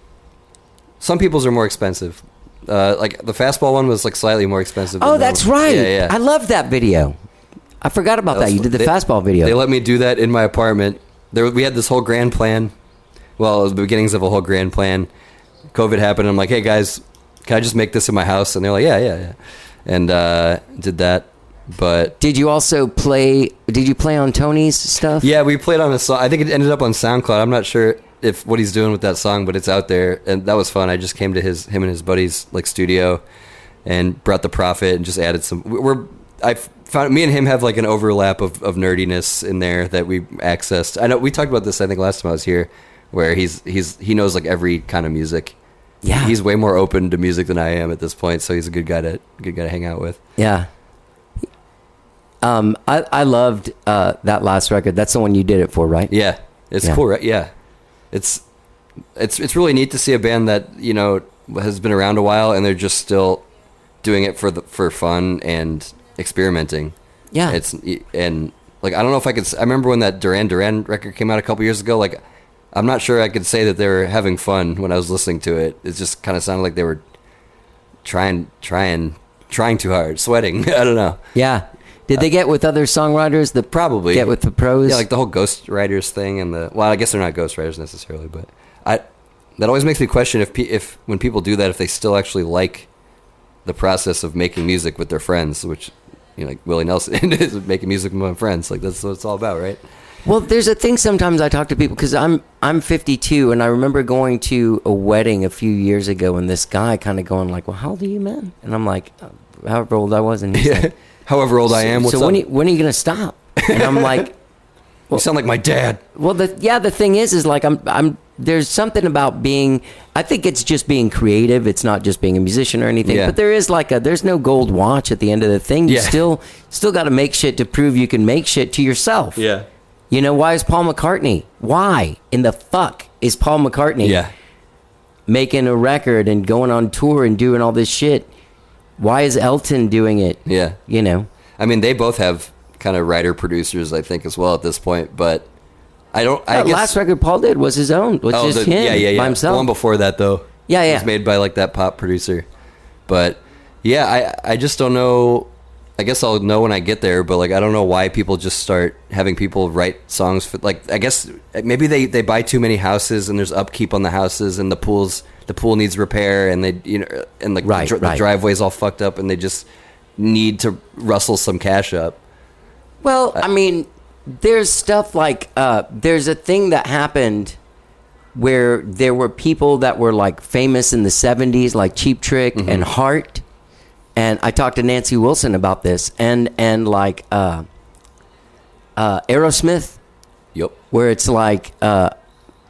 Some people's are more expensive. Uh, like the fastball one was like slightly more expensive. Oh, than that's the- right. Yeah, yeah. I love that video. I forgot about that. was- You did the they- fastball video. They let me do that in my apartment. There, we had this whole grand plan. Well, it was the beginnings of a whole grand plan. COVID happened. I'm like, hey guys, can I just make this in my house? And they're like, yeah, yeah, yeah. And uh, did that. But Did you also play? Did you play on Tony's stuff? yeah, we played on a song. I think it ended up on SoundCloud. I'm not sure if what he's doing with that song, but it's out there, and that was fun. I just came to his him and his buddies like studio, and brought the Prophet and just added some. We're I found me and him have like an overlap of, of nerdiness in there that we accessed. I know we talked about this. I think last time I was here, where he's he's he knows like every kind of music. Yeah. He's way more open to music than I am at this point, so he's a good guy to good guy to hang out with. Yeah. Um, I I loved uh, that last record. That's the one you did it for, right? Yeah, it's Yeah. cool, right? Yeah, it's it's it's really neat to see a band that you know has been around a while and they're just still doing it for the for fun and experimenting. Yeah. It's and like I don't know if I could. s- I remember when that Duran Duran record came out a couple years ago. Like I'm not sure I could say that they were having fun when I was listening to it. It just kind of sounded like they were trying, trying, trying too hard, sweating. I don't know. Yeah. Did they get with other songwriters? The Probably get with the pros. Yeah, like the whole ghost writers thing, and the well, I guess they're not ghost writers necessarily, but I that always makes me question if pe- if when people do that, if they still actually like the process of making music with their friends, which you know, like Willie Nelson is making music with my friends. Like that's what it's all about, right? Well, there's a thing sometimes I talk to people because I'm I'm fifty-two and I remember going to a wedding a few years ago and this guy kind of going like, "Well, how old are you, man?" And I'm like, "However old I was," and he's Yeah. like, However old I am, So, what's so up? when are, you, when are you gonna stop? And I'm like, you sound like my dad. well, the yeah, the thing is, is like I'm I'm there's something about being. I think it's just being creative. It's not just being a musician or anything. Yeah. But there is like a there's no gold watch at the end of the thing. You Yeah. still still got to make shit to prove you can make shit to yourself. Yeah. You know, why is Paul McCartney? Why in the fuck is Paul McCartney Yeah. making a record and going on tour and doing all this shit? Why is Elton doing it? Yeah. You know? I mean, they both have kind of writer producers, I think, as well at this point. But I don't. I That guess, last record Paul did was his own, was Oh, just the- him yeah, yeah, yeah. by himself. The one before that, though, Yeah, yeah. was made by like that pop producer. But yeah, I I just don't know. I guess I'll know when I get there. But like, I don't know why people just start having people write songs for like. I guess maybe they they buy too many houses and there's upkeep on the houses and the pools the pool needs repair and they you know and like Right, the, dr- right. the driveway's all fucked up and they just need to rustle some cash up. Well, I mean, there's stuff like uh, there's a thing that happened where there were people that were like famous in the seventies, like Cheap Trick Mm-hmm. and Heart. And I talked to Nancy Wilson about this, and and like uh, uh, Aerosmith, Yep. where it's like uh,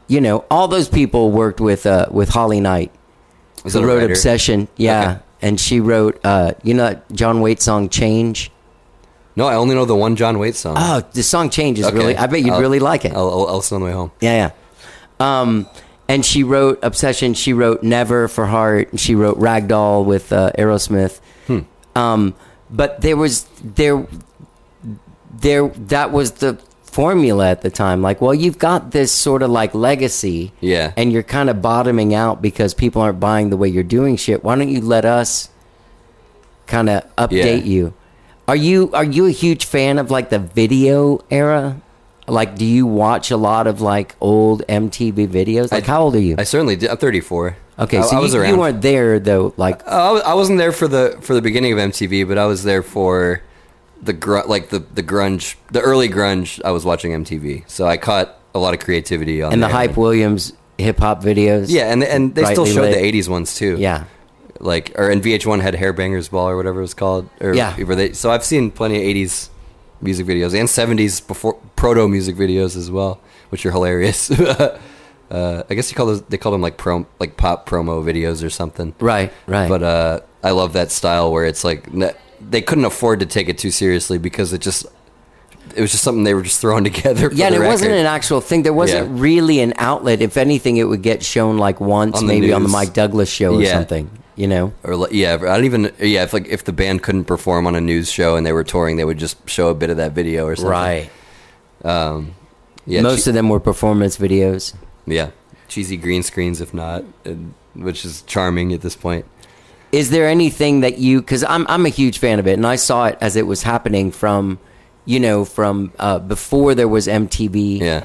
you know, all those people worked with uh, with Holly Knight, Was who that a wrote writer? Obsession. Yeah, Okay. and she wrote, uh, you know, that John Waite song Change. No, I only know the one John Waite song. Oh, the song Change is Okay. really. I bet you'd I'll- really like it. I'll, I'll, I'll listen on the way home. Yeah, yeah. Um, and she wrote Obsession. She wrote Never for Heart. And she wrote Ragdoll with uh, Aerosmith. Hmm. Um, but there was there there that was the formula at the time. Like, well, you've got this sort of like legacy, Yeah. and you're kind of bottoming out because people aren't buying the way you're doing shit. Why don't you let us kind of update Yeah. you? Are you are you a huge fan of like the video era? Like, do you watch a lot of like old M T V videos? Like, I- how old are you? I certainly did. I'm thirty-four. Okay, I, so I was you, around. you weren't there though. Like, Uh, I was- I wasn't there for the for the beginning of M T V, but I was there for the gr- like the the grunge, the early grunge. I was watching M T V, so I caught a lot of creativity on and the there. Hype Williams hip hop videos. Yeah, and and they still Brightly showed lit. the eighties ones too. yeah. like or and V H one had Hairbangers Ball or whatever it was called. Or Yeah. were they, so I've seen plenty of eighties music videos and seventies before proto music videos as well, which are hilarious. uh, I guess you call those they call them like prom like pop promo videos or something. Right, right. But uh, I love that style where it's like ne- they couldn't afford to take it too seriously because it just it was just something they were just throwing together. For yeah, and the it wasn't record. an actual thing. There wasn't Yeah. really an outlet. If anything, it would get shown like once, On the maybe on the news. Mike Douglas show or Yeah. something. You know? Or like, yeah, I don't even yeah. If like if the band couldn't perform on a news show and they were touring, they would just show a bit of that video or something. Right. Um, yeah. Most che- of them were performance videos. yeah, cheesy green screens, if not, and, which is charming at this point. Is there anything that you? Because I'm I'm a huge fan of it, and I saw it as it was happening from, you know, from uh, before there was M T V. Yeah.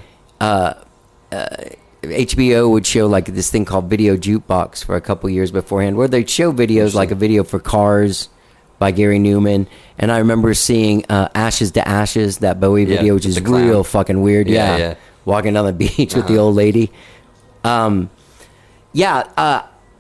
H B O would show like this thing called Video Jukebox for a couple years beforehand, where they'd show videos like a video for Cars by Gary Newman, and I remember seeing uh, Ashes to Ashes, that Bowie Yeah, video, which with is the clown. real fucking weird. Yeah, Yeah, yeah. walking down the beach with the Uh-huh. old lady. Um, yeah, uh,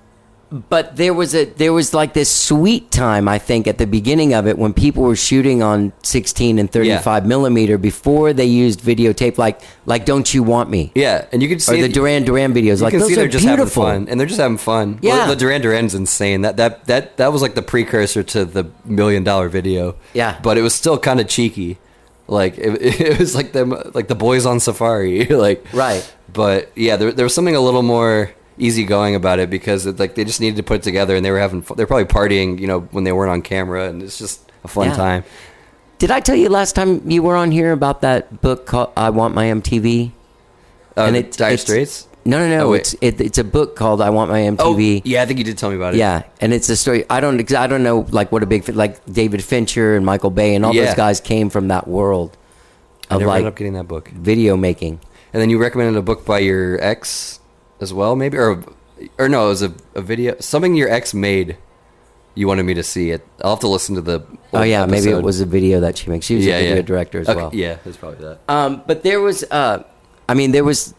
but there was a there was like this sweet time, I think, at the beginning of it when people were shooting on sixteen and thirty-five millimeter before they used videotape, like like Don't You Want Me? Yeah, and you can Or see the Duran Duran videos, You like can those see are they're just beautiful. having fun, and they're just having fun. Yeah. Well, the Duran Duran's insane. That that that that was like the precursor to the million dollar video. Yeah. but it was still kind of cheeky. Like it, it was like them, like the Boys on Safari. Like Right. But yeah, there there was something a little more easygoing about it because it, like they just needed to put it together, and they were having fun. They're probably partying, you know, when they weren't on camera, and it's just a fun Yeah. time. Did I tell you last time you were on here about that book called "I Want My M T V"? Uh, And and it- Dire it's- Straits. No, no, no. Oh, wait. it's it, it's a book called "I Want My M T Oh, V." yeah, I think you did tell me about it. Yeah, and it's a story. I don't, ex- I don't know, like what a big fi- like David Fincher and Michael Bay and all Yeah. those guys came from that world I of never ended like up getting that book. video making. And then you recommended a book by your ex as well, maybe, or or no, it was a, a video, something your ex made. You wanted me to see it. I'll have to listen to the. Oh old yeah, maybe it episode. was a video that she makes. She was Yeah, a video yeah. director as Okay, well. Yeah, it's probably that. Um, but there was, uh, I mean, there was,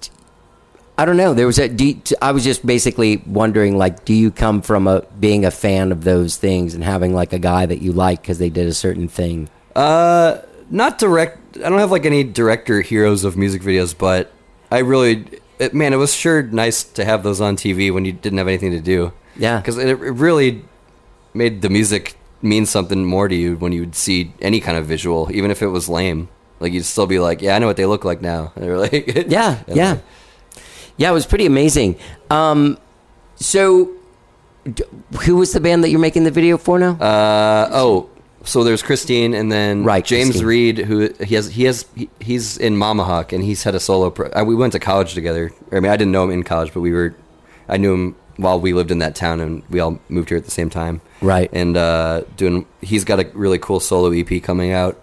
I don't know, there was a. Do you, I was just basically wondering, like, do you come from a being a fan of those things and having like a guy that you like because they did a certain thing? Uh, not direct. I don't have like any director heroes of music videos, but I really, it, man, it was sure nice to have those on T V when you didn't have anything to do. Yeah. because it, it really made the music mean something more to you when you would see any kind of visual, even if it was lame. Like you'd still be like, yeah, I know what they look like now. And they're like, Yeah, And yeah, like, yeah. It was pretty amazing. Um, so, d- who was the band that you're making the video for now? Uh, oh, so there's Christine, and then Right, James Christine. Reed, who he has, he has, he, he's in Mama Hawk, and he's had a solo. Pro, uh, we went to college together. I mean, I didn't know him in college, but we were, I knew him while we lived in that town, and we all moved here at the same time. Right. And uh, doing, he's got a really cool solo E P coming out.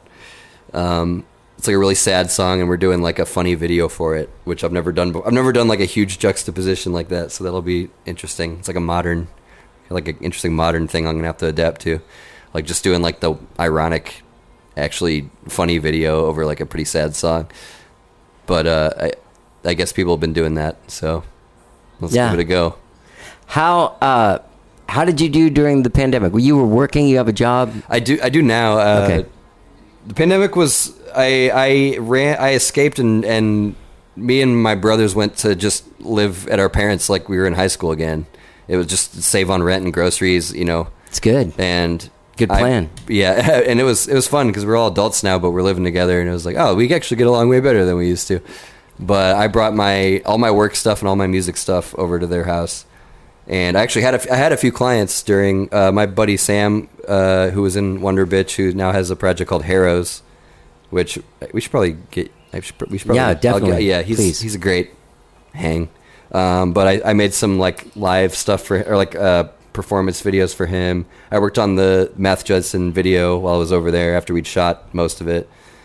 Um, it's like a really sad song, and we're doing like a funny video for it, which I've never done. be- I've never done like a huge juxtaposition like that, so that'll be interesting. It's like a modern, like an interesting modern thing I'm gonna have to adapt to, like just doing like the ironic, actually funny video over like a pretty sad song. But uh, I, I guess people have been doing that, so let's Yeah. give it a go. How uh, how did you do during the pandemic? Well, you were working. You have a job. I do. I do now. Uh, Okay. The pandemic was. I I ran. I escaped and and me and my brothers went to just live at our parents like we were in high school again. It was just save on rent and groceries, you know. It's good. And Good plan. I, yeah, and it was it was fun because we're all adults now, but we're living together, and it was like, oh, we actually get along way better than we used to. But I brought my all my work stuff and all my music stuff over to their house, and I actually had a, I had a few clients during uh, my buddy Sam, uh, who was in Wonder Bitch, who now has a project called Harrows, which we should probably get. I should, we should probably, Yeah, definitely. Get, yeah, he's Please. he's a great hang. Um, but I, I made some like live stuff for or like uh, performance videos for him. I worked on the Math Judson video while I was over there after we'd shot most of it.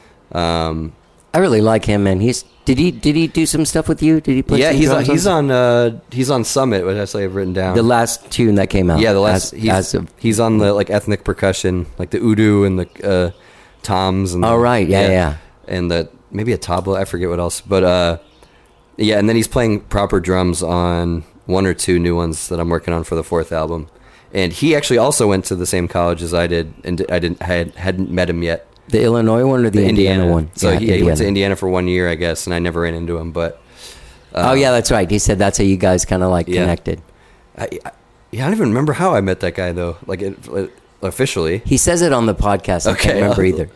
Um, I really like him, man. He's did he did he do some stuff with you? Did he play? yeah, some he's on, drums he's on uh, he's on Summit. What did I say? I've written down the last tune that came out. Yeah, the last as, he's, as of, he's on the like ethnic percussion, like the udu and the uh, toms and Oh, the, right. Yeah, yeah. and the maybe a tabla. I forget what else, but uh, yeah, and then he's playing proper drums on one or two new ones that I'm working on for the fourth album. And he actually also went to the same college as I did, and I didn't had hadn't met him yet. the Illinois one or the, The Indiana, one? So yeah, he, he went to Indiana. Indiana for one year, I guess, and I never ran into him. But oh yeah, that's right. He said that's how you guys kind of like Yeah. connected. I, I, yeah, I don't even remember how I met that guy though. Like it, it, officially, He says it on the podcast. I Okay, can't remember I'll- either.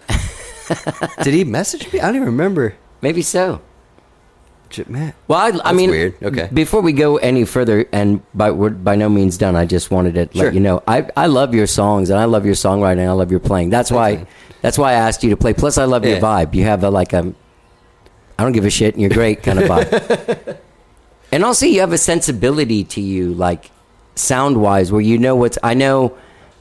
did he message me? I don't even remember. Maybe so. J- Man, Well, I, I That's mean, weird. Okay. Before we go any further, and by we're by no means done, I just wanted to Sure. let you know I I love your songs and I love your songwriting. I love your playing. That's why man. that's why I asked you to play. Plus, I love your Yeah. vibe. You have a like a I don't give a shit and you're great kind of vibe. And also, you have a sensibility to you, like sound wise, where you know what's. I know.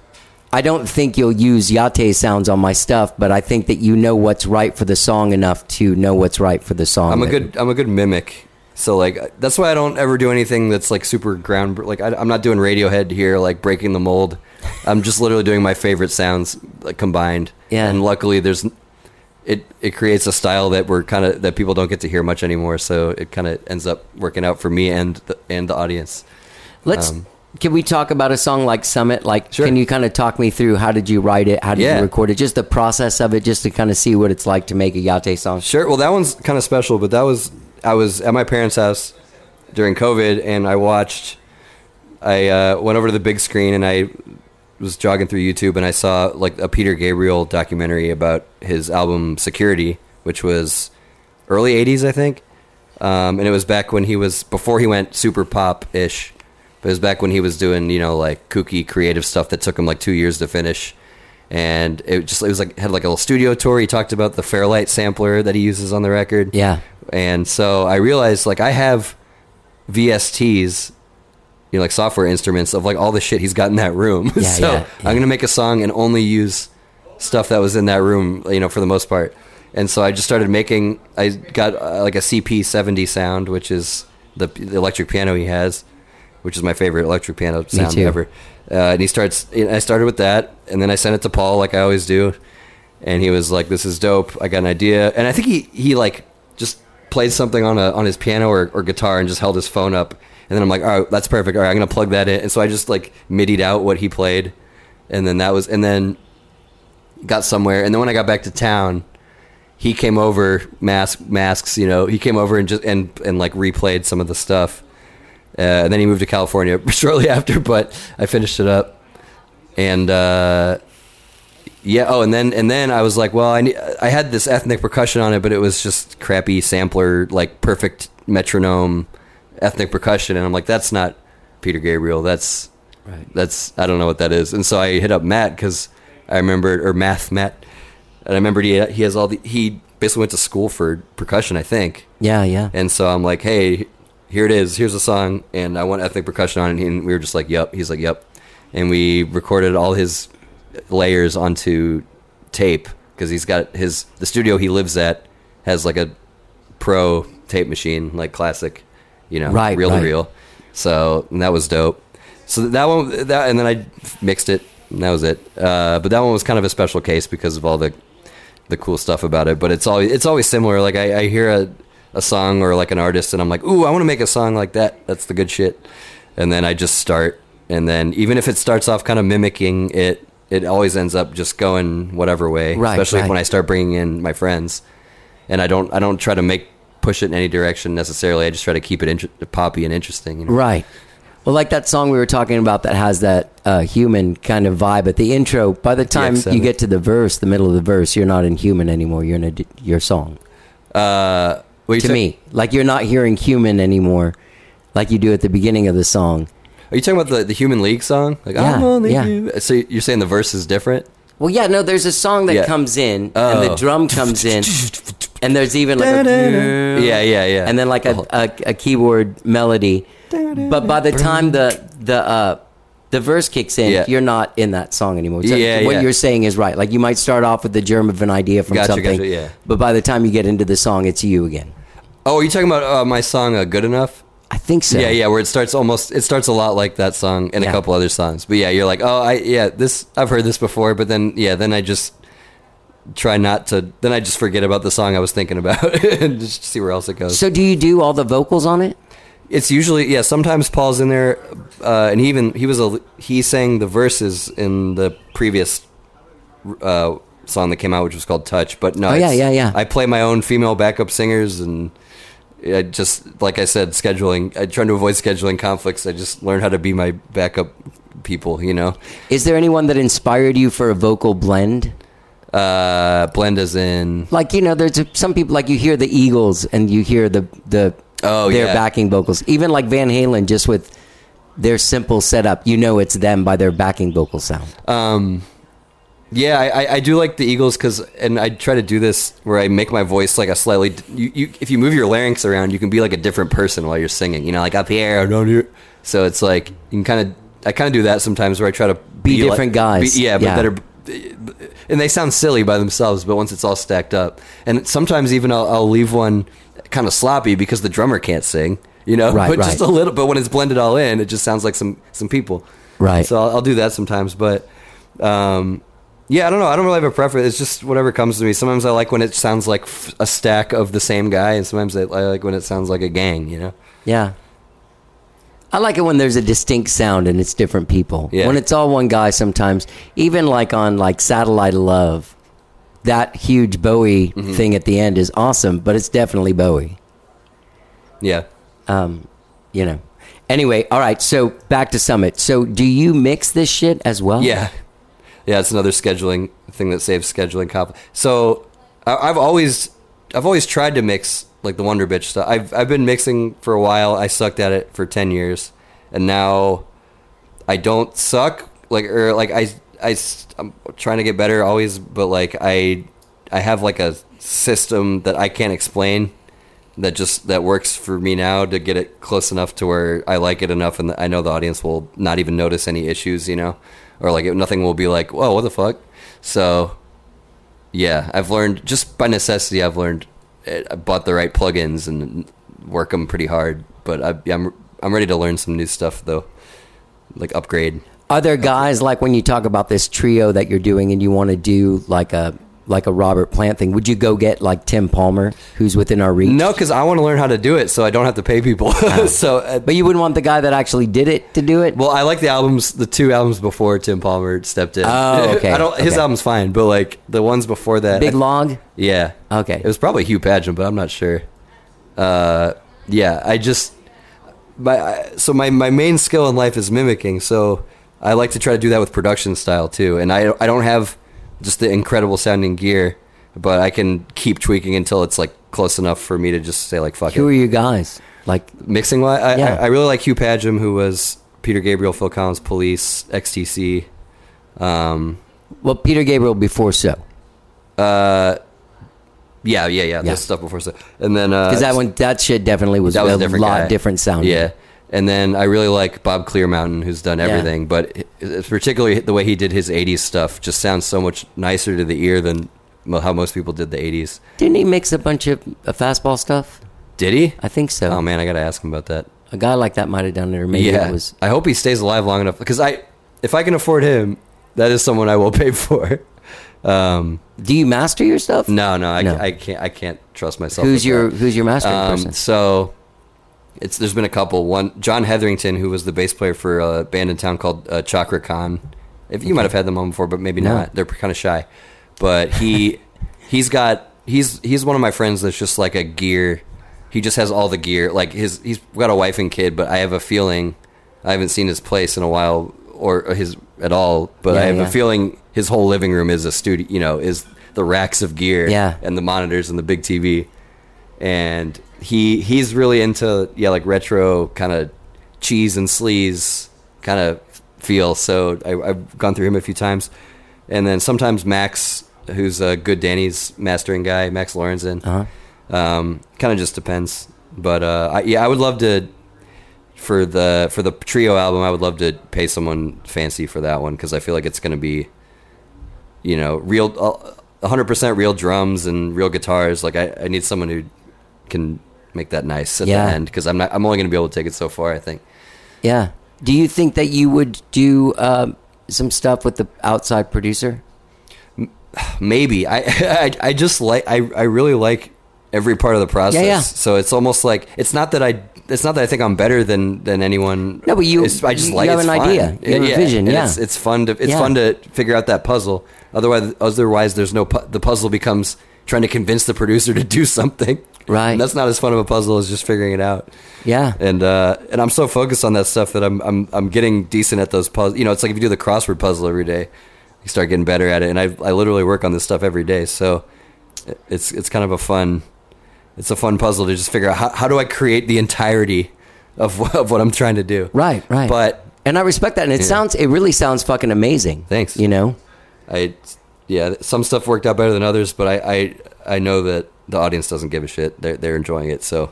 I don't think you'll use Yate sounds on my stuff, but I think that you know what's right for the song enough to know what's right for the song. I'm a that- good I'm a good mimic. So like that's why I don't ever do anything that's like super ground. Like I, I'm not doing Radiohead here, like breaking the mold. I'm just literally doing my favorite sounds like combined. Yeah. And luckily, there's it. It creates a style that we're kind of that people don't get to hear much anymore. So it kind of ends up working out for me and the, and the audience. Let's. Um, Can we talk about a song like Summit? Like, Sure. can you kind of talk me through how did you write it? How did Yeah. you record it? Just the process of it, just to kind of see what it's like to make a Yate song. Sure. Well, that one's kind of special, but that was I was at my parents' house during COVID, and I watched. I uh, went over to the big screen, and I was jogging through YouTube, and I saw like a Peter Gabriel documentary about his album Security, which was early eighties, I think, um, and it was back when he was before he went super pop ish. But it was back when he was doing, you know, like kooky creative stuff that took him like two years to finish. And it just, it was like, had like a little studio tour. He talked about the Fairlight sampler that he uses on the record. Yeah. And so I realized like I have V S Ts, you know, like software instruments of like all the shit he's got in that room. Yeah, so yeah, yeah. I'm going to make a song and only use stuff that was in that room, you know, for the most part. And so I just started making, I got uh, like a C P seventy sound, which is the, the electric piano he has, which is my favorite electric piano sound too. ever. Uh, and he starts, I started with that, and then I sent it to Paul like I always do. And he was like, this is dope. I got an idea. And I think he, he like just played something on a on his piano or, or guitar and just held his phone up. And then I'm like, all right, that's perfect. All right, I'm going to plug that in. And so I just like midied out what he played. And then that was, and then got somewhere. And then when I got back to town, he came over, mask, masks, you know, he came over and just, and, and like replayed some of the stuff. Uh, and then he moved to California shortly after, but I finished it up. And, uh, yeah. Oh, and then, and then I was like, well, I need, I had this ethnic percussion on it, but it was just crappy sampler, like perfect metronome ethnic percussion. And I'm like, that's not Peter Gabriel. That's, Right. that's, I don't know what that is. And so I hit up Matt cause I remembered, or Math Matt. And I remembered he, he has all the, he basically went to school for percussion, I think. Yeah, yeah. And so I'm like, hey, here it is. Here's a song, and I want ethnic percussion on it. And we were just like, yep. He's like, yep. And we recorded all his layers onto tape because he's got his the studio he lives at has like a pro tape machine, like classic, you know, Right, reel right. to reel. So and that was dope. So that one, that and then I mixed it, and that was it. Uh, but that one was kind of a special case because of all the the cool stuff about it. But it's always it's always similar. Like I, I hear a a song or like an artist and I'm like, ooh, I want to make a song like that. That's the good shit. And then I just start. And then even if it starts off kind of mimicking it, it always ends up just going whatever way. Right, Especially right. when I start bringing in my friends. And I don't, I don't try to make, push it in any direction necessarily. I just try to keep it inter- poppy and interesting. You know? Right. Well, like that song we were talking about that has that uh, human kind of vibe at the intro. By the time X seven. you get to the verse, the middle of the verse, you're not in human anymore. You're in a, your song. Uh, what you To ta- me, like you're not hearing human anymore, like you do at the beginning of the song. Are you talking about the, the Human League song? Like, Yeah, I'm only yeah. human. So you're saying the verse is different? Well, yeah, no, there's a song that Yeah. comes in, Oh. and the drum comes in, and there's even like Da-da-da. a... Yeah, yeah, yeah. And then like a, a, a keyboard melody. But by the time the the uh, the verse kicks in, Yeah. you're not in that song anymore. So Yeah, what yeah. you're saying is right. Like you might start off with the germ of an idea from Gotcha, something, gotcha, yeah. but by the time you get into the song, it's you again. Oh, are you talking about uh, my song uh, Good Enough? I think so. Yeah, yeah, where it starts almost, it starts a lot like that song and Yeah. a couple other songs. But yeah, you're like, oh, I yeah, this, I've heard this before, but then, yeah, then I just try not to, then I just forget about the song I was thinking about and just see where else it goes. So do you do all the vocals on it? It's usually, yeah, sometimes Paul's in there, uh, and he even, he was a, he sang the verses in the previous uh, song that came out, which was called Touch, but no. Oh, yeah, it's- yeah, yeah. I play my own female backup singers, and I just, like I said, scheduling, I try to avoid scheduling conflicts. I just learned how to be my backup people, you know? Is there anyone that inspired you for a vocal blend? Uh, blend as in, Like, you know, there's some people, like you hear the Eagles and you hear the, the Oh, their yeah. backing vocals. Even like Van Halen, just with their simple setup, you know it's them by their backing vocal sound. um, yeah, I, I- I do like the Eagles because, and I try to do this where I make my voice like a slightly. You, you, if you move your larynx around, you can be like a different person while you're singing. You know, like up here, down here. So it's like you can kind of. I kind of do that sometimes where I try to Be like- different guys. be- yeah, but Yeah. that are. And they sound silly by themselves, but once it's all stacked up, and sometimes even I'll, I'll leave one kind of sloppy because the drummer can't sing. You know, Right, but just a right. little. But when it's blended all in, it just sounds like some some people. Right. So I'll, I'll do that sometimes, but um, yeah, I don't know. I don't really have a preference. It's just whatever comes to me. Sometimes I like when it sounds like f- a stack of the same guy, and sometimes I, I like when it sounds like a gang. You know. Yeah. I like it when there's a distinct sound and it's different people. Yeah. When it's all one guy sometimes, even like on like Satellite of Love, that huge Bowie Mm-hmm. thing at the end is awesome, but it's definitely Bowie. Yeah. Um, you know. Anyway, all right, so back to Summit. So do you mix this shit as well? Yeah. Yeah, it's another scheduling thing that saves scheduling comp. So I, I've always, I've always tried to mix like the Wonder Bitch stuff. I've I've been mixing for a while. I sucked at it for ten years, and now I don't suck. Like or like I I I'm trying to get better always, but like I I have like a system that I can't explain that just that works for me now to get it close enough to where I like it enough, and I know the audience will not even notice any issues, you know, or like nothing will be like, whoa, what the fuck? So yeah, I've learned just by necessity. I've learned I bought the right plugins and work them pretty hard, but I, I'm I'm ready to learn some new stuff though, like upgrade. Are there guys like when you talk about this trio that you're doing and you want to do like a like a Robert Plant thing? Would you go get like Tim Palmer, who's within our reach? No, because I want to learn how to do it, so I don't have to pay people. so, uh, But you wouldn't want the guy that actually did it to do it? well, I like the albums, the two albums before Tim Palmer stepped in. Oh, okay, I don't. His okay. album's fine, but like the ones before that, Big I- Log? Yeah. Okay. It was probably Hugh Padgham, but I'm not sure. Uh, yeah, I just my I- so my my main skill in life is mimicking. So I like to try to do that with production style too. And I I don't have just the incredible sounding gear, but I can keep tweaking until it's like close enough for me to just say like fuck Who are it. you guys? Like, Mixing wise, I, Yeah. I, I really like Hugh Padgham, who was Peter Gabriel, Phil Collins, Police, X T C. Um, well, Peter Gabriel before so. uh, yeah, yeah, yeah, Yeah. This stuff before so, and then uh, Because that one, that shit definitely was, that was a a different lot guy. different sounding. Yeah, and then I really like Bob Clearmountain, who's done everything, but it- it's particularly the way he did his eighties stuff just sounds so much nicer to the ear than mo- how most people did the eighties. Didn't he mix a bunch of uh, fastball stuff? Did he? I think so. Oh man, I gotta ask him about that. A guy like that might have done it, or maybe yeah, it was. I hope he stays alive long enough because I, if I can afford him, that is someone I will pay for. Um, Do you master your stuff? no, no, I, No. I can't. I can't trust myself. Who's with your that. Who's your mastering Um, person? so it's there's been a couple. One, John Hetherington, who was the bass player for a band in town called uh, Chakra Khan. If you might have had them on before, but maybe No. not. They're kind of shy. But he he's got he's he's one of my friends that's just like a gear he just has all the gear. Like his, he's got a wife and kid, but I have a feeling I haven't seen his place in a while or his at all. But Yeah, I have yeah. a feeling his whole living room is a studio. You know, is the racks of gear, Yeah. and the monitors and the big T V. And he he's really into yeah like retro kind of cheese and sleaze kind of feel. So I, I've gone through him a few times, and then sometimes Max, who's a good Danny's mastering guy, Max Lorenzen. Uh-huh. Um, kind of just depends, but uh, I, yeah, I would love to for the for the trio album. I would love to pay someone fancy for that one because I feel like it's going to be, you know, real, one hundred percent real drums and real guitars. Like I, I need someone who can make that nice at Yeah. the end because I'm not. I'm only going to be able to take it so far. I think. Yeah. Do you think that you would do um, some stuff with the outside producer? Maybe I, I I just like I I really like every part of the process. Yeah, yeah. So it's almost like it's not that I it's not that I think I'm better than than anyone. No, but you- It's- I just you like have it's an fun. idea. You have a vision, and yeah. It's, it's fun to it's Yeah. fun to figure out that puzzle. Otherwise, otherwise there's no pu- the puzzle becomes trying to convince the producer to do something. Right. And that's not as fun of a puzzle as just figuring it out. Yeah. And uh, and I'm so focused on that stuff that I'm I'm I'm getting decent at those puzzles. You know, it's like if you do the crossword puzzle every day, you start getting better at it. And I I literally work on this stuff every day, so it's it's kind of a fun it's a fun puzzle to just figure out how how do I create the entirety of what, of what I'm trying to do. Right, right. But and I respect that, and it Yeah. sounds, it really sounds fucking amazing. Thanks. You know? I yeah, some stuff worked out better than others, but I I, I know that the audience doesn't give a shit. They're they're enjoying it, so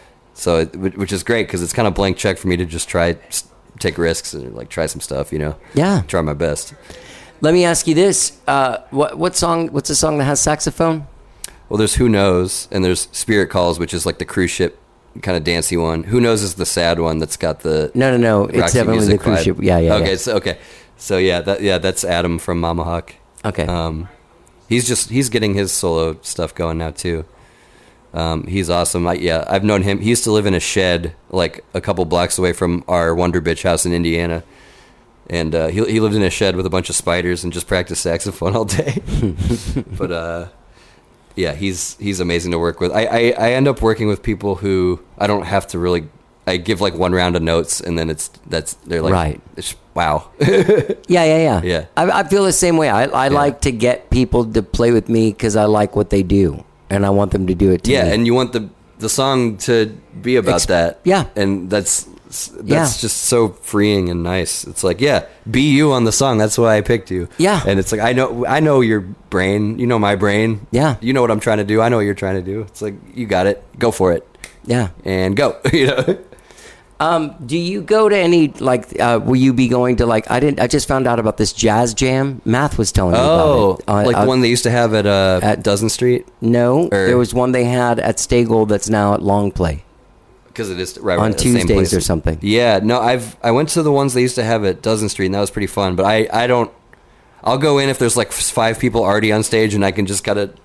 so it, which is great because it's kind of blank check for me to just try s- take risks and like try some stuff, you know. Yeah. Try my best. Let me ask you this: uh, what what song? What's a song that has saxophone? Well, there's Who Knows, and there's Spirit Calls, which is like the cruise ship kind of dancey one. Who Knows is the sad one that's got the No, no, no. It's Roxy definitely the Music cruise vibe. ship. Yeah, yeah. Okay, yeah. so okay, so yeah, that yeah, that's Adam from Mama Hawk. Okay. Um, he's just he's getting his solo stuff going now too. Um, he's awesome. I, yeah, I've known him. He used to live in a shed like a couple blocks away from our Wonder Bitch house in Indiana. And uh, he he lived in a shed with a bunch of spiders and just practiced saxophone all day. But uh, yeah, he's he's amazing to work with. I, I, I end up working with people who I don't have to really. I give like one round of notes and then it's that's they're like Right. It's, wow. Yeah, yeah, yeah. Yeah. I, I feel the same way. I, I like to get people to play with me because I like what they do, and I want them to do it to Yeah, me. and you want the the song to be about Ex- that. yeah. and that's that's Yeah. just so freeing and nice. It's like, yeah, be you on the song. That's why I picked you. Yeah. and it's like I know I know your brain. You know my brain. Yeah. you know what I'm trying to do. I know what you're trying to do. It's like you got it. Go for it Yeah. and go. You know. Um, do you go to any, like, uh, will you be going to, like, I didn't, I just found out about this jazz jam. Math was telling me Oh, about it. Uh, like uh, the one they used to have at uh at- Dozen Street No, or- there was one they had at Stagel that's now at Long Play. because it is right On right, the same Tuesdays place. or something. Yeah, no, I've I went to the ones they used to have at Dozen Street, and that was pretty fun. But I I don't. I'll go in if there's like five people already on stage, and I can just kind of.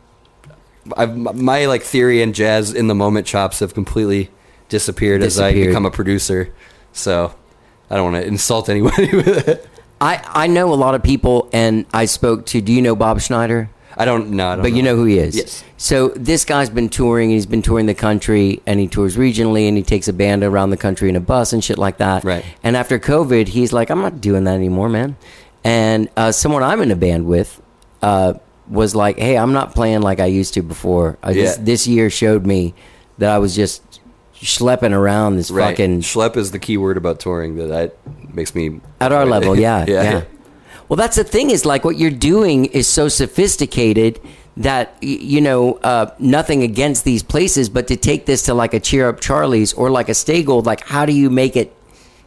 I've my like theory and jazz in the moment chops have completely disappeared, as I Disappeared. become a producer. So I don't want to insult anybody with it. I, I know a lot of people, and I spoke to, do you know Bob Schneider? I don't know, I don't But you know who he is. Yes. So this guy's been touring. He's been touring the country, and he tours regionally, and he takes a band around the country in a bus and shit like that. Right. And after COVID, he's like, I'm not doing that anymore, man. And uh, someone I'm in a band with uh, was like, hey, I'm not playing like I used to before. I just, Yeah. this year showed me that I was just schlepping around this Right. fucking Schlep is the key word about touring that I, makes me at our level, yeah, yeah, yeah. Well, that's the thing is like what you're doing is so sophisticated that y- you know uh, nothing against these places, but to take this to like a Cheer Up Charlie's or like a Stay Gold, like how do you make it?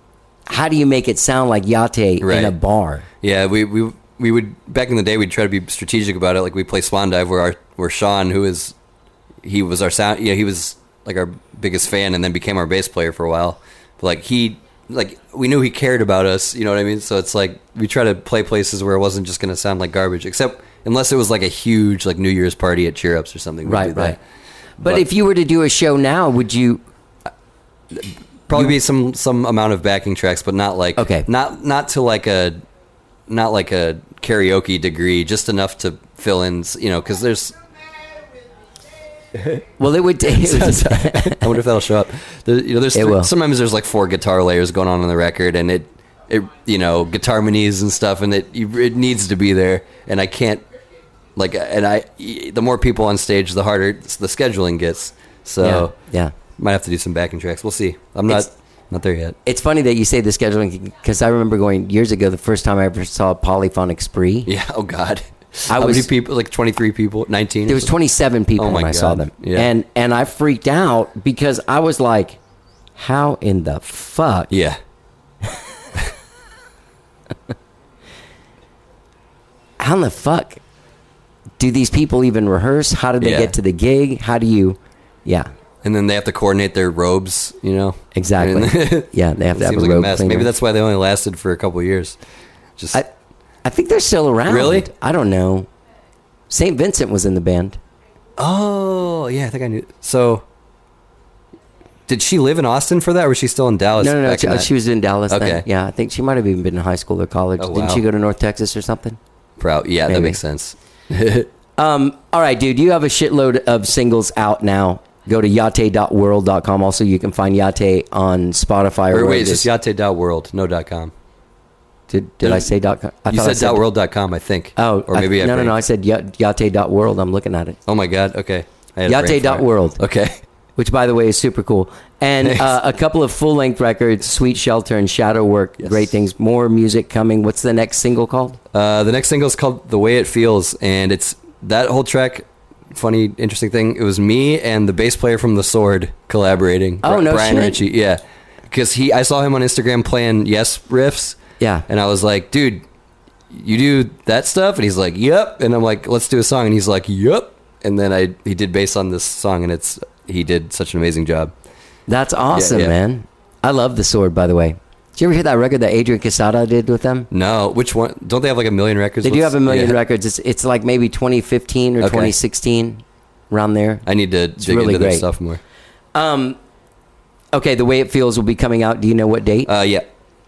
How do you make it sound like Yate in Right. a bar? Yeah, we, we we would back in the day we'd try to be strategic about it. Like we play Swan Dive where our where Sean, who is he was our sound you know, he was like our biggest fan and then became our bass player for a while. But like he like we knew he cared about us, you know what I mean? So it's like we try to play places where it wasn't just gonna sound like garbage. Except unless it was like a huge like New Year's party at Cheer Ups or something. we'd Right, do that. right. But, But- if you were to do a show now, would you? Probably be some some amount of backing tracks, but not like Okay. not not to like a not like a karaoke degree, just enough to fill in, you know, because there's Well, it would. It was, I wonder if that'll show up. There, you know, there's It three, will. sometimes there's like four guitar layers going on on the record, and it, it you know, guitar harmonies and stuff, and it it needs to be there, and I can't like, and I the more people on stage, the harder the scheduling gets. So yeah, yeah. might have to do some backing tracks. We'll see. I'm not It's- not there yet. It's funny that you say the scheduling because I remember going years ago. The first time I ever saw a Polyphonic Spree, Yeah. Oh God. I How was- many people? Like twenty-three people, nineteen. there was twenty-seven people Oh my when I saw God. them, Yeah. and and I freaked out because I was like, "How in the fuck?" Yeah. How in the fuck do these people even rehearse? How did they Yeah. get to the gig? How do you, yeah, And then they have to coordinate their robes. You know. exactly. And- Yeah, they have to have It seems a like a robe mess. cleaner. Maybe that's why they only lasted for a couple of years. Just I, I think they're still around. Really? I don't know. Saint Vincent was in the band. oh yeah, I think I knew. So, did she live in Austin for that, or was she still in Dallas? No, no, no. back She, in uh, that? she was in Dallas then. Okay. Yeah, I think she might have even been in high school or college. Oh, Didn't wow. she go to North Texas or something? Proud. Yeah, that Maybe. makes sense. Um, all right, dude. You have a shitload of singles out now. Go to yate dot world dot com. Also, you can find Yate on Spotify. Or Or wait, wherever it's it just is. yate dot world, no dot com. Did, did I say dot com? I You thought I said dot world dot com, I think. Oh, or maybe I, I no, no, brain- no. I said yate dot world. I'm looking at it. Oh my God. Okay. I had a brain Yate dot fart. world. Okay. Which, by the way, is super cool. And Thanks. uh, a couple of full-length records, Sweet Shelter and Shadow Work, Yes. great things. More music coming. What's the next single called? Uh, the next single is called "The Way It Feels," and it's that whole track. Funny, interesting thing. It was me and the bass player from The Sword collaborating. Oh, Bri- no Brian shit. Ritchie. Yeah, because he, I saw him on Instagram playing Yes riffs. Yeah. and I was like, dude, you do that stuff? And he's like, yep. And I'm like, let's do a song. And he's like, yep. And then I he did bass on this song, and it's he did such an amazing job. That's awesome, yeah. man. I love The Sword, by the way. Did you ever hear that record that Adrian Quesada did with them? No, which one? Don't they have like a million records? They do What's- have a million yeah. records. It's it's like maybe twenty fifteen or Okay. twenty sixteen, around there. I need to dig really into their great. stuff more. Um, okay, The Way It Feels will be coming out. Do you know what date? Uh, yeah.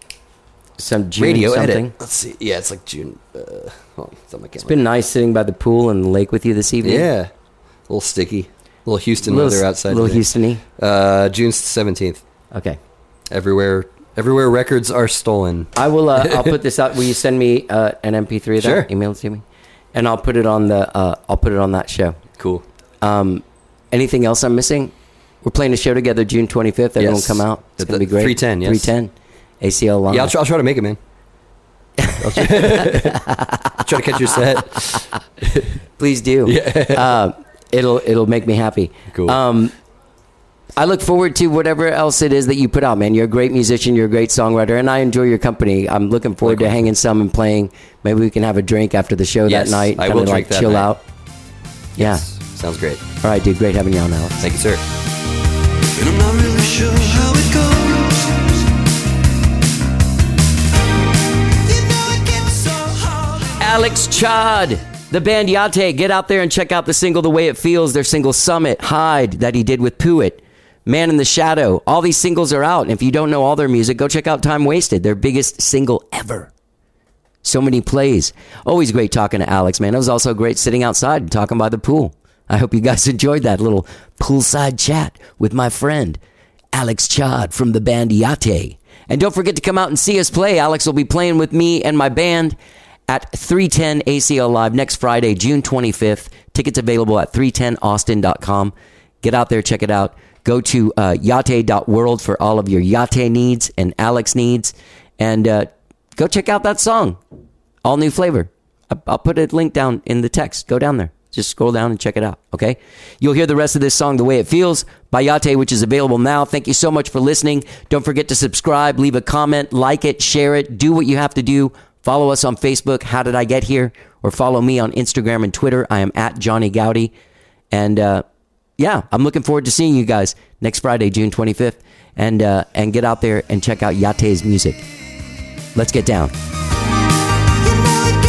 Some June Radio something. edit. Let's see. Yeah, it's like June. Uh, oh, it's on my It's camera. been nice sitting by the pool and the lake with you this evening. Yeah, a little sticky. A little Houston little, weather outside. little today. Houstony. Uh, June seventeenth. Okay. Everywhere, everywhere records are stolen. I will. Uh, I'll put this out. Will you send me uh, an M P three of that? Sure. Email it to me, and I'll put it on the. Uh, I'll put it on that show. Cool. Um, anything else I'm missing? We're playing a show together June twenty-fifth. Everyone Yes. come out. It's At gonna the be great. three ten, yes. three ten. A C L Live. Yeah, I'll try, I'll try to make it, man. I'll try, I'll try to catch your set. Please do. Yeah. Uh, it'll it'll make me happy. Cool. Um, I look forward to whatever else it is that you put out, man. You're a great musician. You're a great songwriter, and I enjoy your company. I'm looking forward to Likewise. hanging some and playing. Maybe we can have a drink after the show Yes, that night. I kinda will like drink that chill night. out. Yeah. Sounds great. All right, dude. Great having you on, Alex. Thank you, sir. And I'm not really sure how it goes. You know it gets so hard. Alex Chad, the band Yate. Get out there and check out the single The Way It Feels, their single Summit, Hide, that he did with Puitt, Man in the Shadow. All these singles are out. And if you don't know all their music, go check out Time Wasted, their biggest single ever. So many plays. Always great talking to Alex, man. It was also great sitting outside and talking by the pool. I hope you guys enjoyed that little poolside chat with my friend, Alex Chad from the band Yate. And don't forget to come out and see us play. Alex will be playing with me and my band at three ten A C L Live next Friday, June twenty-fifth. Tickets available at three ten austin dot com. Get out there, check it out. Go to uh, yate dot world for all of your Yate needs and Alex needs. And uh, go check out that song. All new flavor. I- I'll put a link down in the text. Go down there. Just scroll down and check it out, okay? You'll hear the rest of this song, The Way It Feels, by Yate, which is available now. Thank you so much for listening. Don't forget to subscribe, leave a comment, like it, share it, do what you have to do. Follow us on Facebook, How Did I Get Here? Or follow me on Instagram and Twitter. I am at Johnny Gowdy. And, uh, yeah, I'm looking forward to seeing you guys next Friday, June twenty-fifth. And, uh, and get out there and check out Yate's music. Let's get down. You know it